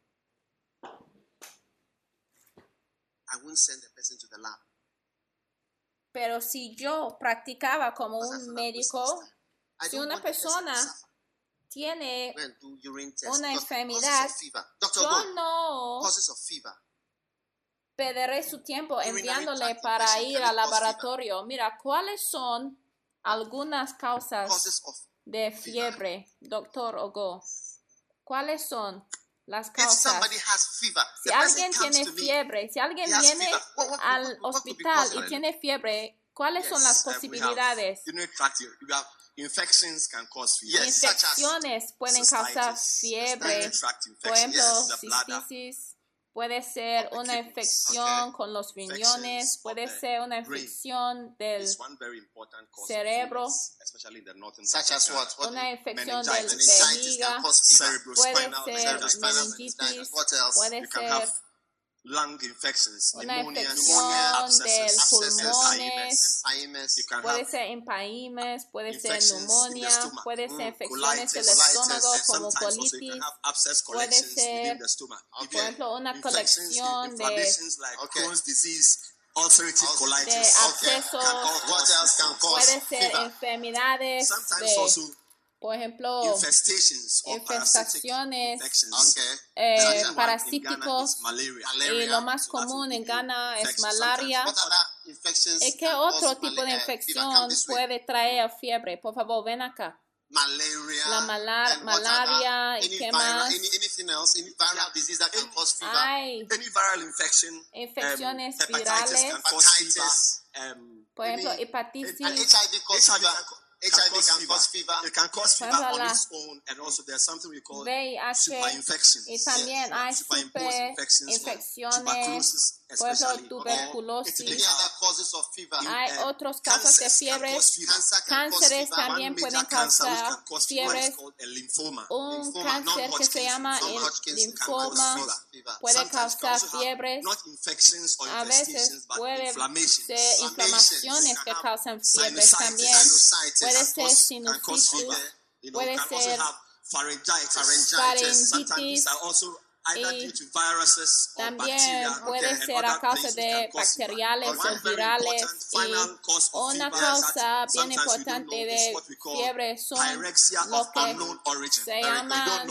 I won't send the person to the lab. Pero si yo practicaba como un médico, si una persona tiene una enfermedad, yo no perderé su tiempo enviándole para ir al laboratorio. Mira, ¿cuáles son algunas causas de fiebre, doctor Ogo? ¿Cuáles son las causas? Si alguien tiene fiebre, si alguien viene al hospital y tiene fiebre, ¿cuáles son las posibilidades? Infecciones pueden causar fiebre. Por ejemplo, cistitis. Puede ser una infección con los riñones, puede ser una infección del cerebro, una infección del vejiga, puede ser meningitis, puede ser lung infections, una pneumonia, infección del pulmones, puede ser empaimes, puede ser neumonía, puede ser infecciones del estómago como colitis, puede ser, por ejemplo, una colección de abscesos, puede ser enfermedades de, por ejemplo, infestaciones parasíticos, y lo más común en Ghana es malaria. ¿Y qué otro tipo de infección puede traer fiebre? Por favor, ven acá. La malaria y qué más. Hay infecciones virales, por ejemplo, hepatitis. HIV can cause fever. It can cause fever on its own, and also there's something we call super infections. Y también hay super infecciones, por ejemplo, tuberculosis. Hay otros casos de fiebres. Cánceres también pueden causar fiebres. Un cáncer que se llama el linfoma puede causar fiebres. A veces puede ser inflamaciones que causan fiebres también. Puede ser sinusitis, puede ser faringitis, y también puede ser a causa de bacteriales o virales. Y una causa bien importante de fiebre son lo que se llama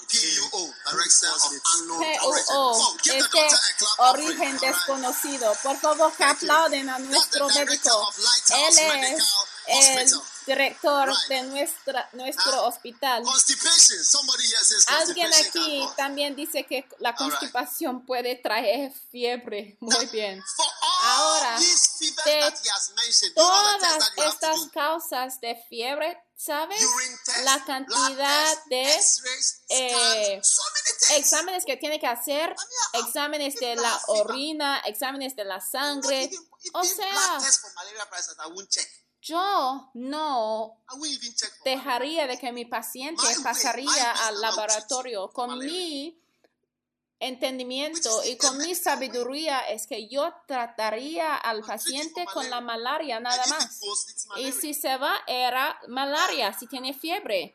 PUO, es de origen desconocido. Por favor, que aplauden a nuestro médico. Él es el director de nuestro hospital. Alguien aquí también dice que la constipación puede traer fiebre. Muy bien. Ahora, de todas estas causas de fiebre, ¿sabes la cantidad de exámenes que tiene que hacer? Exámenes de la orina, exámenes de la sangre. O sea, yo no dejaría de que mi paciente pasaría al laboratorio. Con mi entendimiento y con mi sabiduría es que yo trataría al paciente con la malaria nada más. Y si se va, era malaria, si tiene fiebre.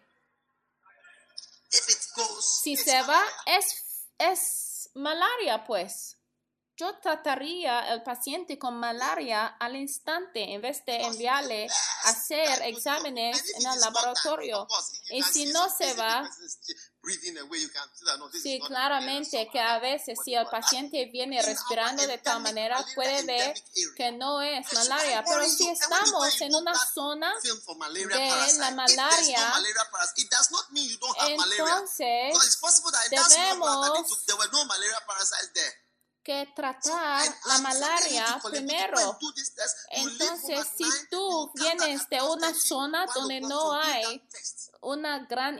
Si se va, es malaria, pues. Yo trataría al paciente con malaria al instante en vez de enviarle a hacer exámenes en el laboratorio. Y si no se va, sí, claramente que a veces si el paciente viene respirando de tal manera, puede ver que no es malaria. Pero si estamos en una zona de la malaria, entonces debemos que tratar la malaria primero. Entonces, si tú vienes de una zona donde no hay una gran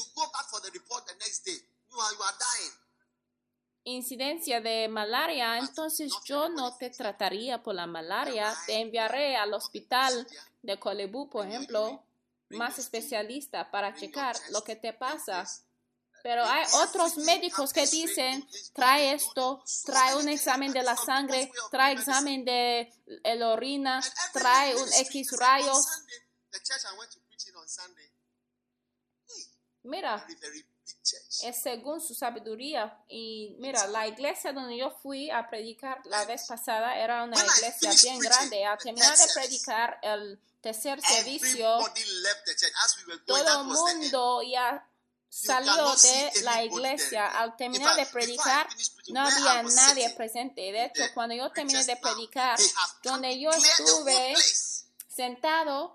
incidencia de malaria, entonces yo no te trataría por la malaria, te enviaré al hospital de Kolebu, por ejemplo, más especialista para checar lo que te pasa. Pero hay otros médicos que dicen, trae esto, trae un examen de la sangre, trae examen de la orina, trae un X rayos. Mira, es según su sabiduría. Y mira, la iglesia donde yo fui a predicar la vez pasada era una iglesia bien grande. Al terminar de predicar el tercer servicio, todo el mundo ya salió de la iglesia. Al terminar de predicar, no había nadie presente. De hecho, cuando yo terminé de predicar, donde yo estuve sentado,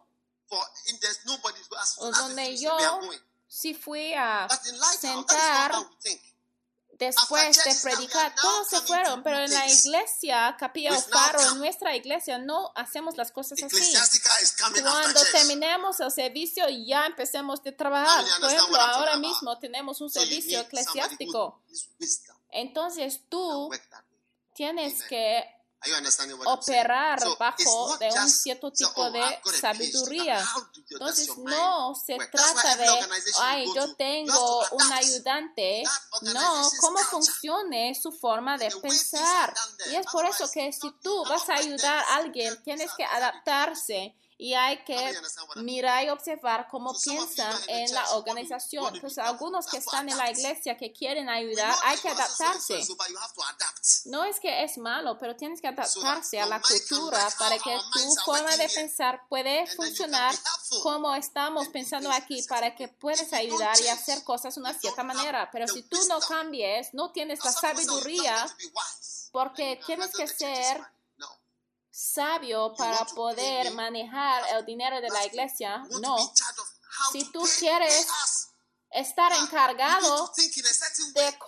donde yo sí fui a sentar después de predicar, todos se fueron, pero en la iglesia, Capilla Faro, en nuestra iglesia, no hacemos las cosas así. Cuando terminemos el servicio, ya empecemos de trabajar. Por ejemplo, ahora mismo tenemos un servicio eclesiástico. Entonces tú tienes que operar bajo de un cierto tipo de sabiduría. Entonces no se trata de, ay, yo tengo un ayudante. No, cómo funcione su forma de pensar. Y es por eso que si tú vas a ayudar a alguien, tienes que adaptarse. Y hay que mirar y observar cómo piensan en la organización. Pues algunos que están en la iglesia que quieren ayudar, hay que adaptarse. No es que es malo, pero tienes que adaptarse a la cultura para que tu forma de pensar puede funcionar como estamos pensando aquí, para que puedas ayudar y hacer cosas de una cierta manera. Pero si tú no cambies, no tienes la sabiduría, porque tienes que ser sabio para poder manejar el dinero de la iglesia. No. Si tú quieres estar encargado de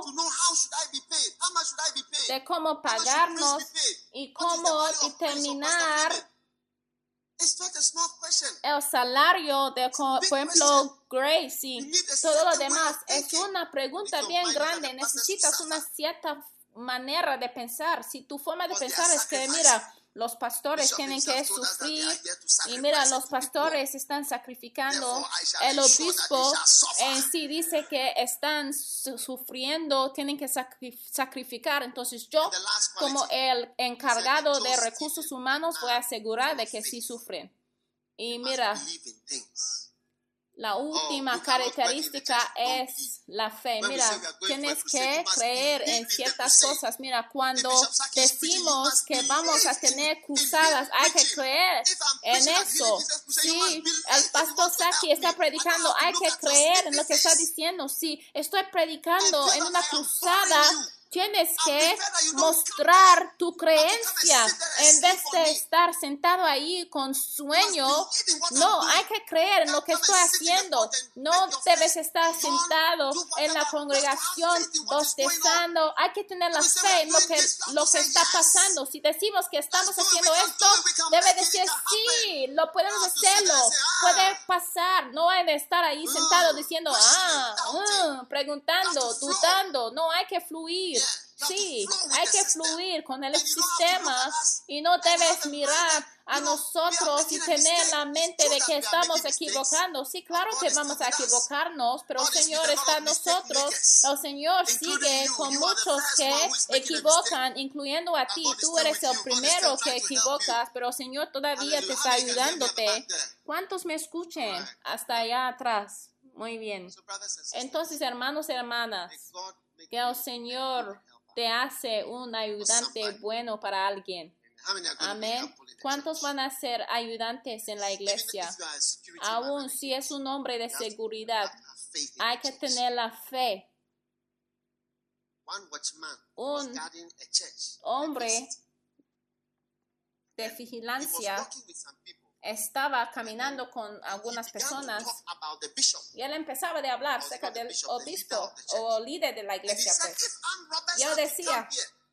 cómo pagarnos y cómo determinar el salario de, por ejemplo, Grace y todo lo demás, es una pregunta bien grande. Necesitas una cierta manera de pensar. Si tu forma de pensar es que, mira, los pastores tienen que sufrir y mira, los pastores están sacrificando, el obispo en sí dice que están sufriendo, tienen que sacrificar, entonces yo como el encargado de recursos humanos voy a asegurar de que sí sufren. Y mira, la última característica es la fe. Mira, tienes que creer en ciertas cosas. Mira, cuando decimos que vamos a tener cruzadas, hay que creer en eso. Si el pastor Saki está predicando, hay que creer en lo que está diciendo. Si estoy predicando en una cruzada, tienes que mostrar tu creencia en vez de estar sentado ahí con sueño. No, hay que creer en lo que estoy haciendo. No debes estar sentado en la congregación bostezando. Hay que tener la fe en lo que está pasando. Si decimos que estamos haciendo esto, debe decir sí, lo podemos hacerlo. Puede pasar. No hay de estar ahí sentado diciendo, preguntando, dudando. No, hay que fluir. fluir. Sí, hay que fluir con el sistema y no debes mirar a nosotros y tener la mente de que estamos equivocando. Sí, claro que vamos a equivocarnos, pero el Señor está en nosotros. El Señor sigue con muchos que equivocan, incluyendo a ti. Tú eres el primero que equivocas, pero el Señor todavía te está ayudándote. ¿Cuántos me escuchen hasta allá atrás? Muy bien. Entonces, hermanos y hermanas, que el Señor te hace un ayudante bueno para alguien. Amén. ¿Cuántos van a ser ayudantes en la iglesia? Aún si es un hombre de seguridad, hay que tener la fe. Un hombre de vigilancia estaba caminando con algunas personas y él empezaba a hablar acerca del obispo o líder de la iglesia. Pues. Y él decía,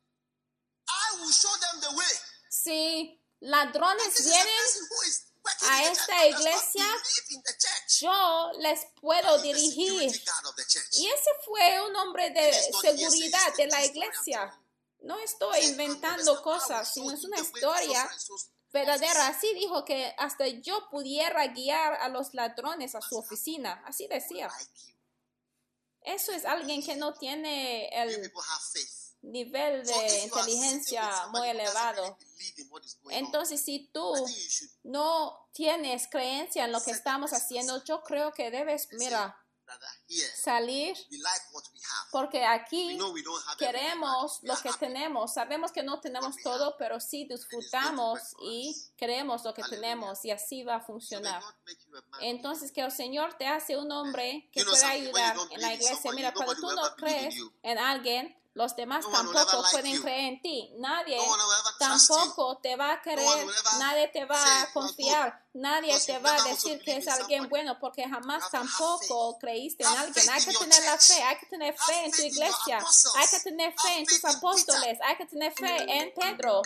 si ladrones vienen a esta iglesia, yo les puedo dirigir. Y ese fue un hombre de seguridad de la iglesia. No estoy inventando cosas, sino es una historia verdadera. Así dijo que hasta yo pudiera guiar a los ladrones a su oficina. Así decía. Eso es alguien que no tiene el nivel de inteligencia muy elevado. Entonces, si tú no tienes creencia en lo que estamos haciendo, yo creo que debes, salir, porque aquí queremos lo que tenemos. Sabemos que no tenemos todo, pero sí disfrutamos y queremos lo que tenemos, y así va a funcionar. Entonces, que el Señor te hace un hombre que pueda ayudar en la iglesia. Mira, cuando tú no crees en alguien, los demás tampoco pueden creer en ti. Nadie tampoco te va a querer, nadie te va a confiar, nadie te va a decir que es alguien bueno, porque jamás tampoco creíste en alguien. Hay que tener la fe, hay que tener fe en tu iglesia, hay que tener fe en tus apóstoles, hay que tener fe en Pedro.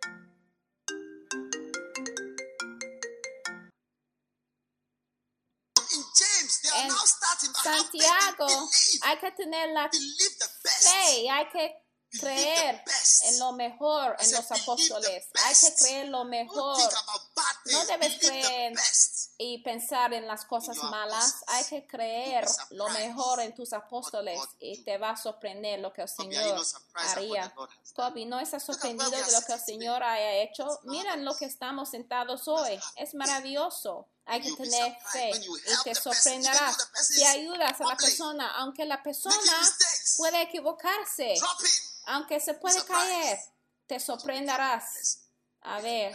En Santiago hay que tener la fe, hay que creer en lo mejor en los apóstoles, hay que creer lo mejor. No debes creer y pensar en las cosas malas, hay que creer lo mejor en tus apóstoles y te va a sorprender lo que el Señor haría. Toby, ¿no estás sorprendido de lo que el Señor haya hecho? Miren lo que estamos sentados hoy, es maravilloso. Hay que tener fe y te sorprenderás si ayudas a la persona, aunque la persona puede equivocarse, aunque se puede caer, te sorprenderás. A ver,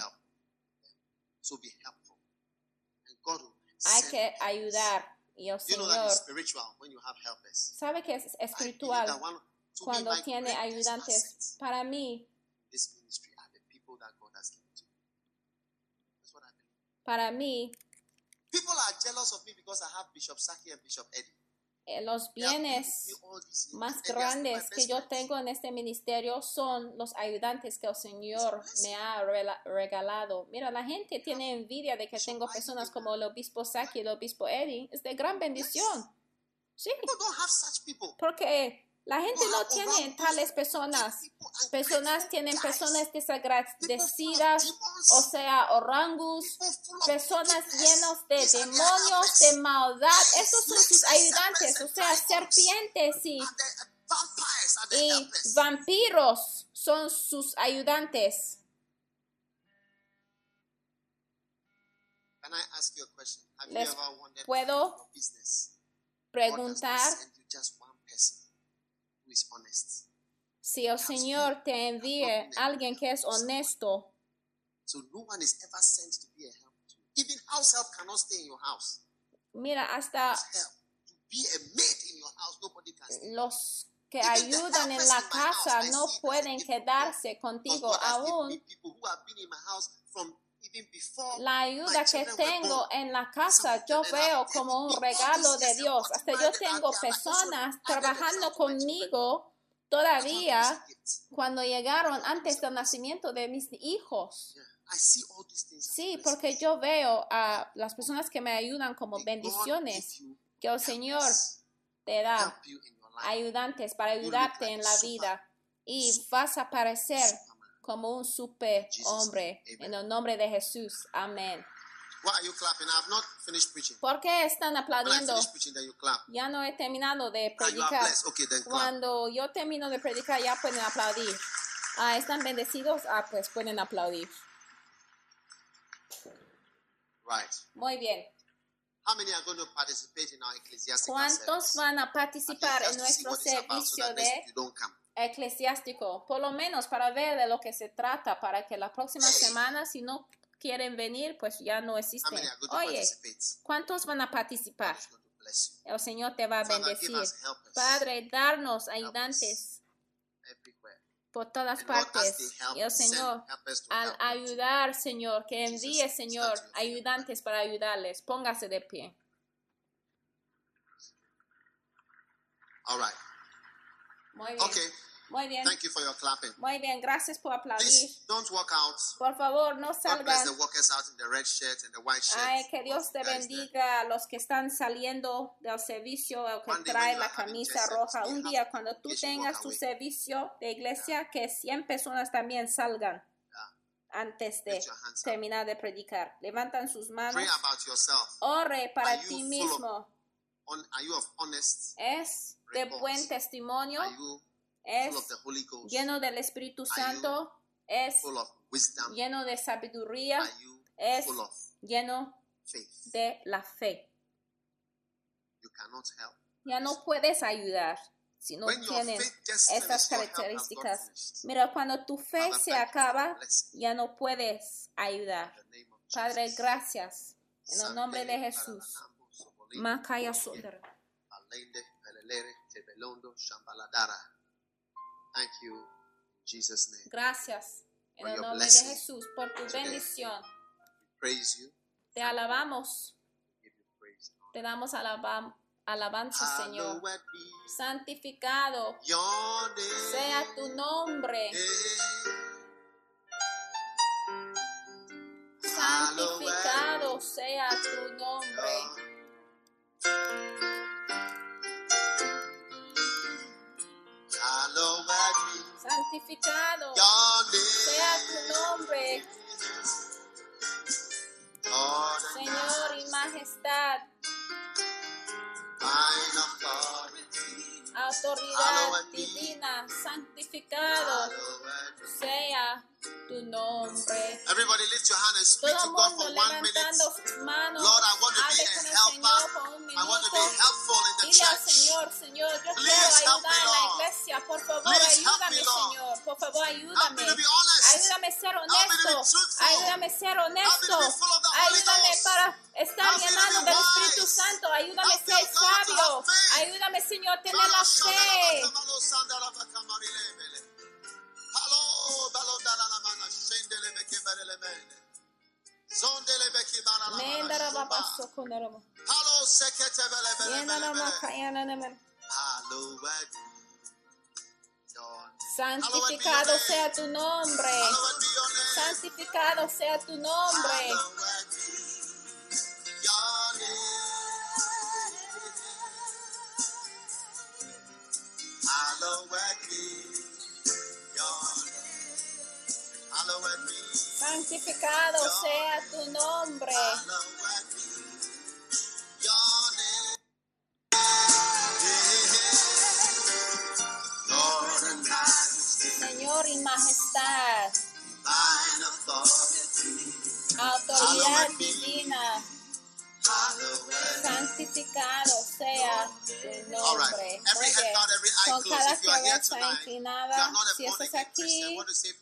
hay que ayudar, y el Señor sabe que es espiritual cuando tiene ayudantes. Para mí, los bienes más grandes que yo tengo en este ministerio son los ayudantes que el Señor me ha regalado. Mira, la gente tiene envidia de que tengo personas como el obispo Saki y el obispo Eddie. Es de gran bendición. Sí, porque la gente no tiene tales personas. Personas tienen personas desagradecidas, o sea, orangus, personas llenas de demonios, de maldad. Esos son sus ayudantes, o sea, serpientes y vampiros son sus ayudantes. ¿Les puedo preguntar si el Señor te envíe a alguien que es honesto? Mira, hasta los que ayudan en la casa no pueden quedarse contigo aún. La ayuda que tengo en la casa yo veo como un regalo de Dios. Hasta yo tengo personas trabajando conmigo todavía cuando llegaron antes del nacimiento de mis hijos. Sí, porque yo veo a las personas que me ayudan como bendiciones, que el Señor te da ayudantes para ayudarte en la vida. y vas a aparecer como un superhombre. En el nombre de Jesús. Amén. Why are you clapping? I have not finished preaching. ¿Por qué están When I aplaudiendo? finish preaching, then you clap. Ya no he terminado de And you are predicar. blessed. Okay, then clap. Cuando yo termino de predicar, ya pueden aplaudir. ¿Están bendecidos? Pues pueden aplaudir. Right. Muy bien. How many are going to participate in our ecclesiastical ¿Cuántos service? van a participar At least en just to see nuestro what it's about, so servicio that next de week you don't come. eclesiástico? Por lo menos para ver de lo que se trata, para que la próxima semana, si no quieren venir, pues ya no How existen. many are going to Oye, participate? ¿cuántos van a participar? God is going to bless you. El Señor te va a Father, bendecir. give us helpers Padre, darnos ayudantes everywhere. por todas And Lord, as partes. they help, Y el send Señor, helpers to al help them. ayudar, Señor, que envíe, Jesus, Señor, stand to your feet. ayudantes para ayudarles. Póngase de pie. All right. Muy bien. Okay. Muy bien. Thank you for your clapping. Muy bien. Gracias por aplaudir. Please don't walk out. Por favor, no God bless salgan. the workers out in the red shirt and the white shirt. Ay, que Dios te Guys there. bendiga a los que están saliendo del servicio, el que One day trae when la you are having camisa church roja. service, Un you día have cuando tú congregation tengas walk tu away. servicio de iglesia, que 100 personas también salgan antes de Lift your hands up. terminar de predicar. Levantan sus manos. Pray about yourself. Ore para Are you ti full mismo. Are you of honest? Es de reports? buen testimonio. Are you Es full of the Holy Ghost? lleno del Espíritu Are you Santo. Es Full of wisdom? lleno de sabiduría. Are you Es full of lleno faith? de la fe. You cannot help. Ya no puedes ayudar si no When your tienes faith gets estas finished, your help has got características. finished. Mira, cuando tu fe Father, se thank you for acaba, your blessing. ya no puedes ayudar. In the name of Padre, Jesus. gracias. En el nombre de Sandele Jesús. paralanambo sobolino, Makaya Sundara. alende pelelere tebelondo shambaladara. Thank you, in Jesus' name. Gracias. En For el your nombre de blessing Jesús, por tu today. bendición. We praise you. Te alabamos. Give you praise. Te damos alabanza, Señor. Hallowed be Santificado your name. sea tu nombre. Santificado sea tu nombre. Hallowed be Santificado your sea name. tu nombre, Lord, Señor y majestad, thine authority. autoridad divina, santificado Hallowed. sea tu nombre. Everybody lift your hand and speak Todo to el God mundo for 1 minute. levantando sus manos, Lord, I want to be hable a con el helper. Señor por un I want to be minuto. helpful in the Dile al church. Señor, yo Please quiero help ayudar me, en la Lord. iglesia. Por favor, Please help ayúdame, me, Lord. Señor. Por favor, Help me ayúdame. to be honest. Ayúdame a ser Help me to be honesto. truthful. Ayúdame a ser Help me to honesto. be full of the Holy Ayúdame Ghost. para estar Help me to llenado be del wise. Espíritu Santo. Ayúdame a Help me, ser God, to have sabio. faith. Ayúdame, Señor, a tener la fe. Santificado sea tu nombre. Santificado sea tu nombre. Santificado sea tu nombre. Señor y majestad, autoridad divina, santificado sea tu nombre. Muy bien. Con cada cabeza inclinada, si estás aquí,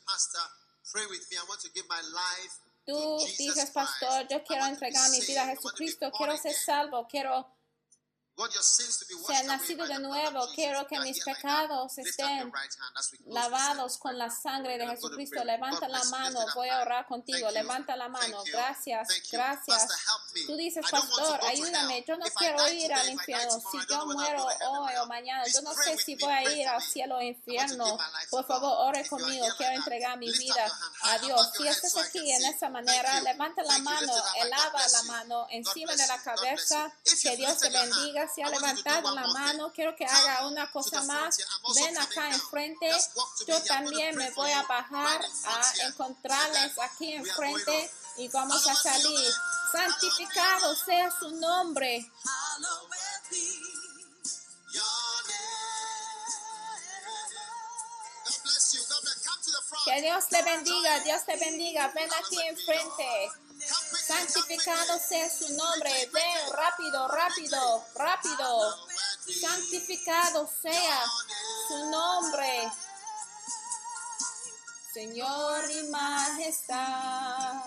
tú dices, pastor, yo quiero entregar mi vida a Jesucristo, quiero ser salvo, quiero ser nacido de nuevo, quiero que mis pecados estén lavados con la sangre de Jesucristo. Levanta la mano, voy a orar contigo. Levanta la mano. Gracias, gracias. Tú dices, pastor, ayúdame, yo no quiero ir al infierno. Si yo muero hoy o o mañana. Yo no sé si voy a ir al cielo o infierno. Por favor, ore conmigo. Quiero entregar mi vida a Dios. Si estás aquí en esa manera, levanta la mano, eleva la mano encima de la cabeza. Que Dios te bendiga. Si ha levantado la mano, quiero que haga una cosa más. Ven acá enfrente. Yo también me voy a bajar a encontrarles aquí enfrente y vamos a salir. Santificado sea su nombre. Que Dios te bendiga, Dios te bendiga. Ven aquí enfrente. Santificado sea su nombre. Ven rápido, rápido, rápido. Santificado sea su nombre. Señor y majestad.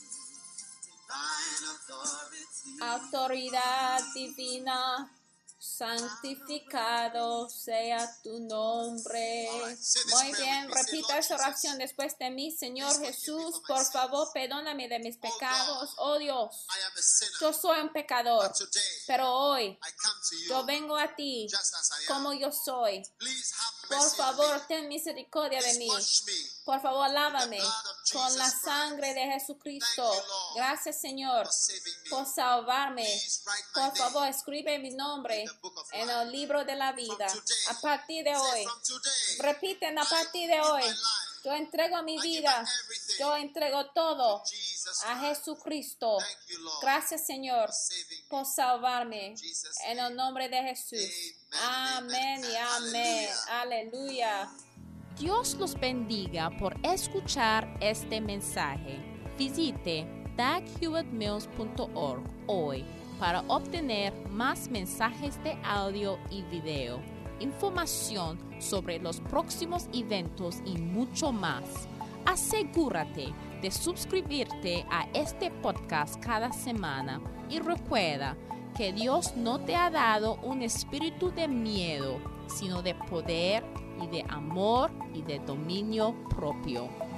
Autoridad divina. Santificado sea tu nombre. Muy bien, repita esa oración después de mí. Señor Jesús, por favor, perdóname de mis pecados. Oh Dios, yo soy un pecador, pero hoy yo vengo a ti como yo soy. Por favor, ten misericordia de mí. Por favor, lávame con la sangre de Jesucristo. Gracias, Señor, por salvarme. Por favor, escribe mi nombre en el libro de la vida. A partir de hoy, repiten a partir de hoy. Yo entrego mi vida. Yo entrego todo a Jesucristo. Gracias, Señor, por salvarme. En el nombre de Jesús. Amén y amén. Aleluya. Dios los bendiga por escuchar este mensaje. Visite daghewittmills.org hoy para obtener más mensajes de audio y video, información sobre los próximos eventos y mucho más. Asegúrate de suscribirte a este podcast cada semana y recuerda que Dios no te ha dado un espíritu de miedo, sino de poder y de amor y de dominio propio.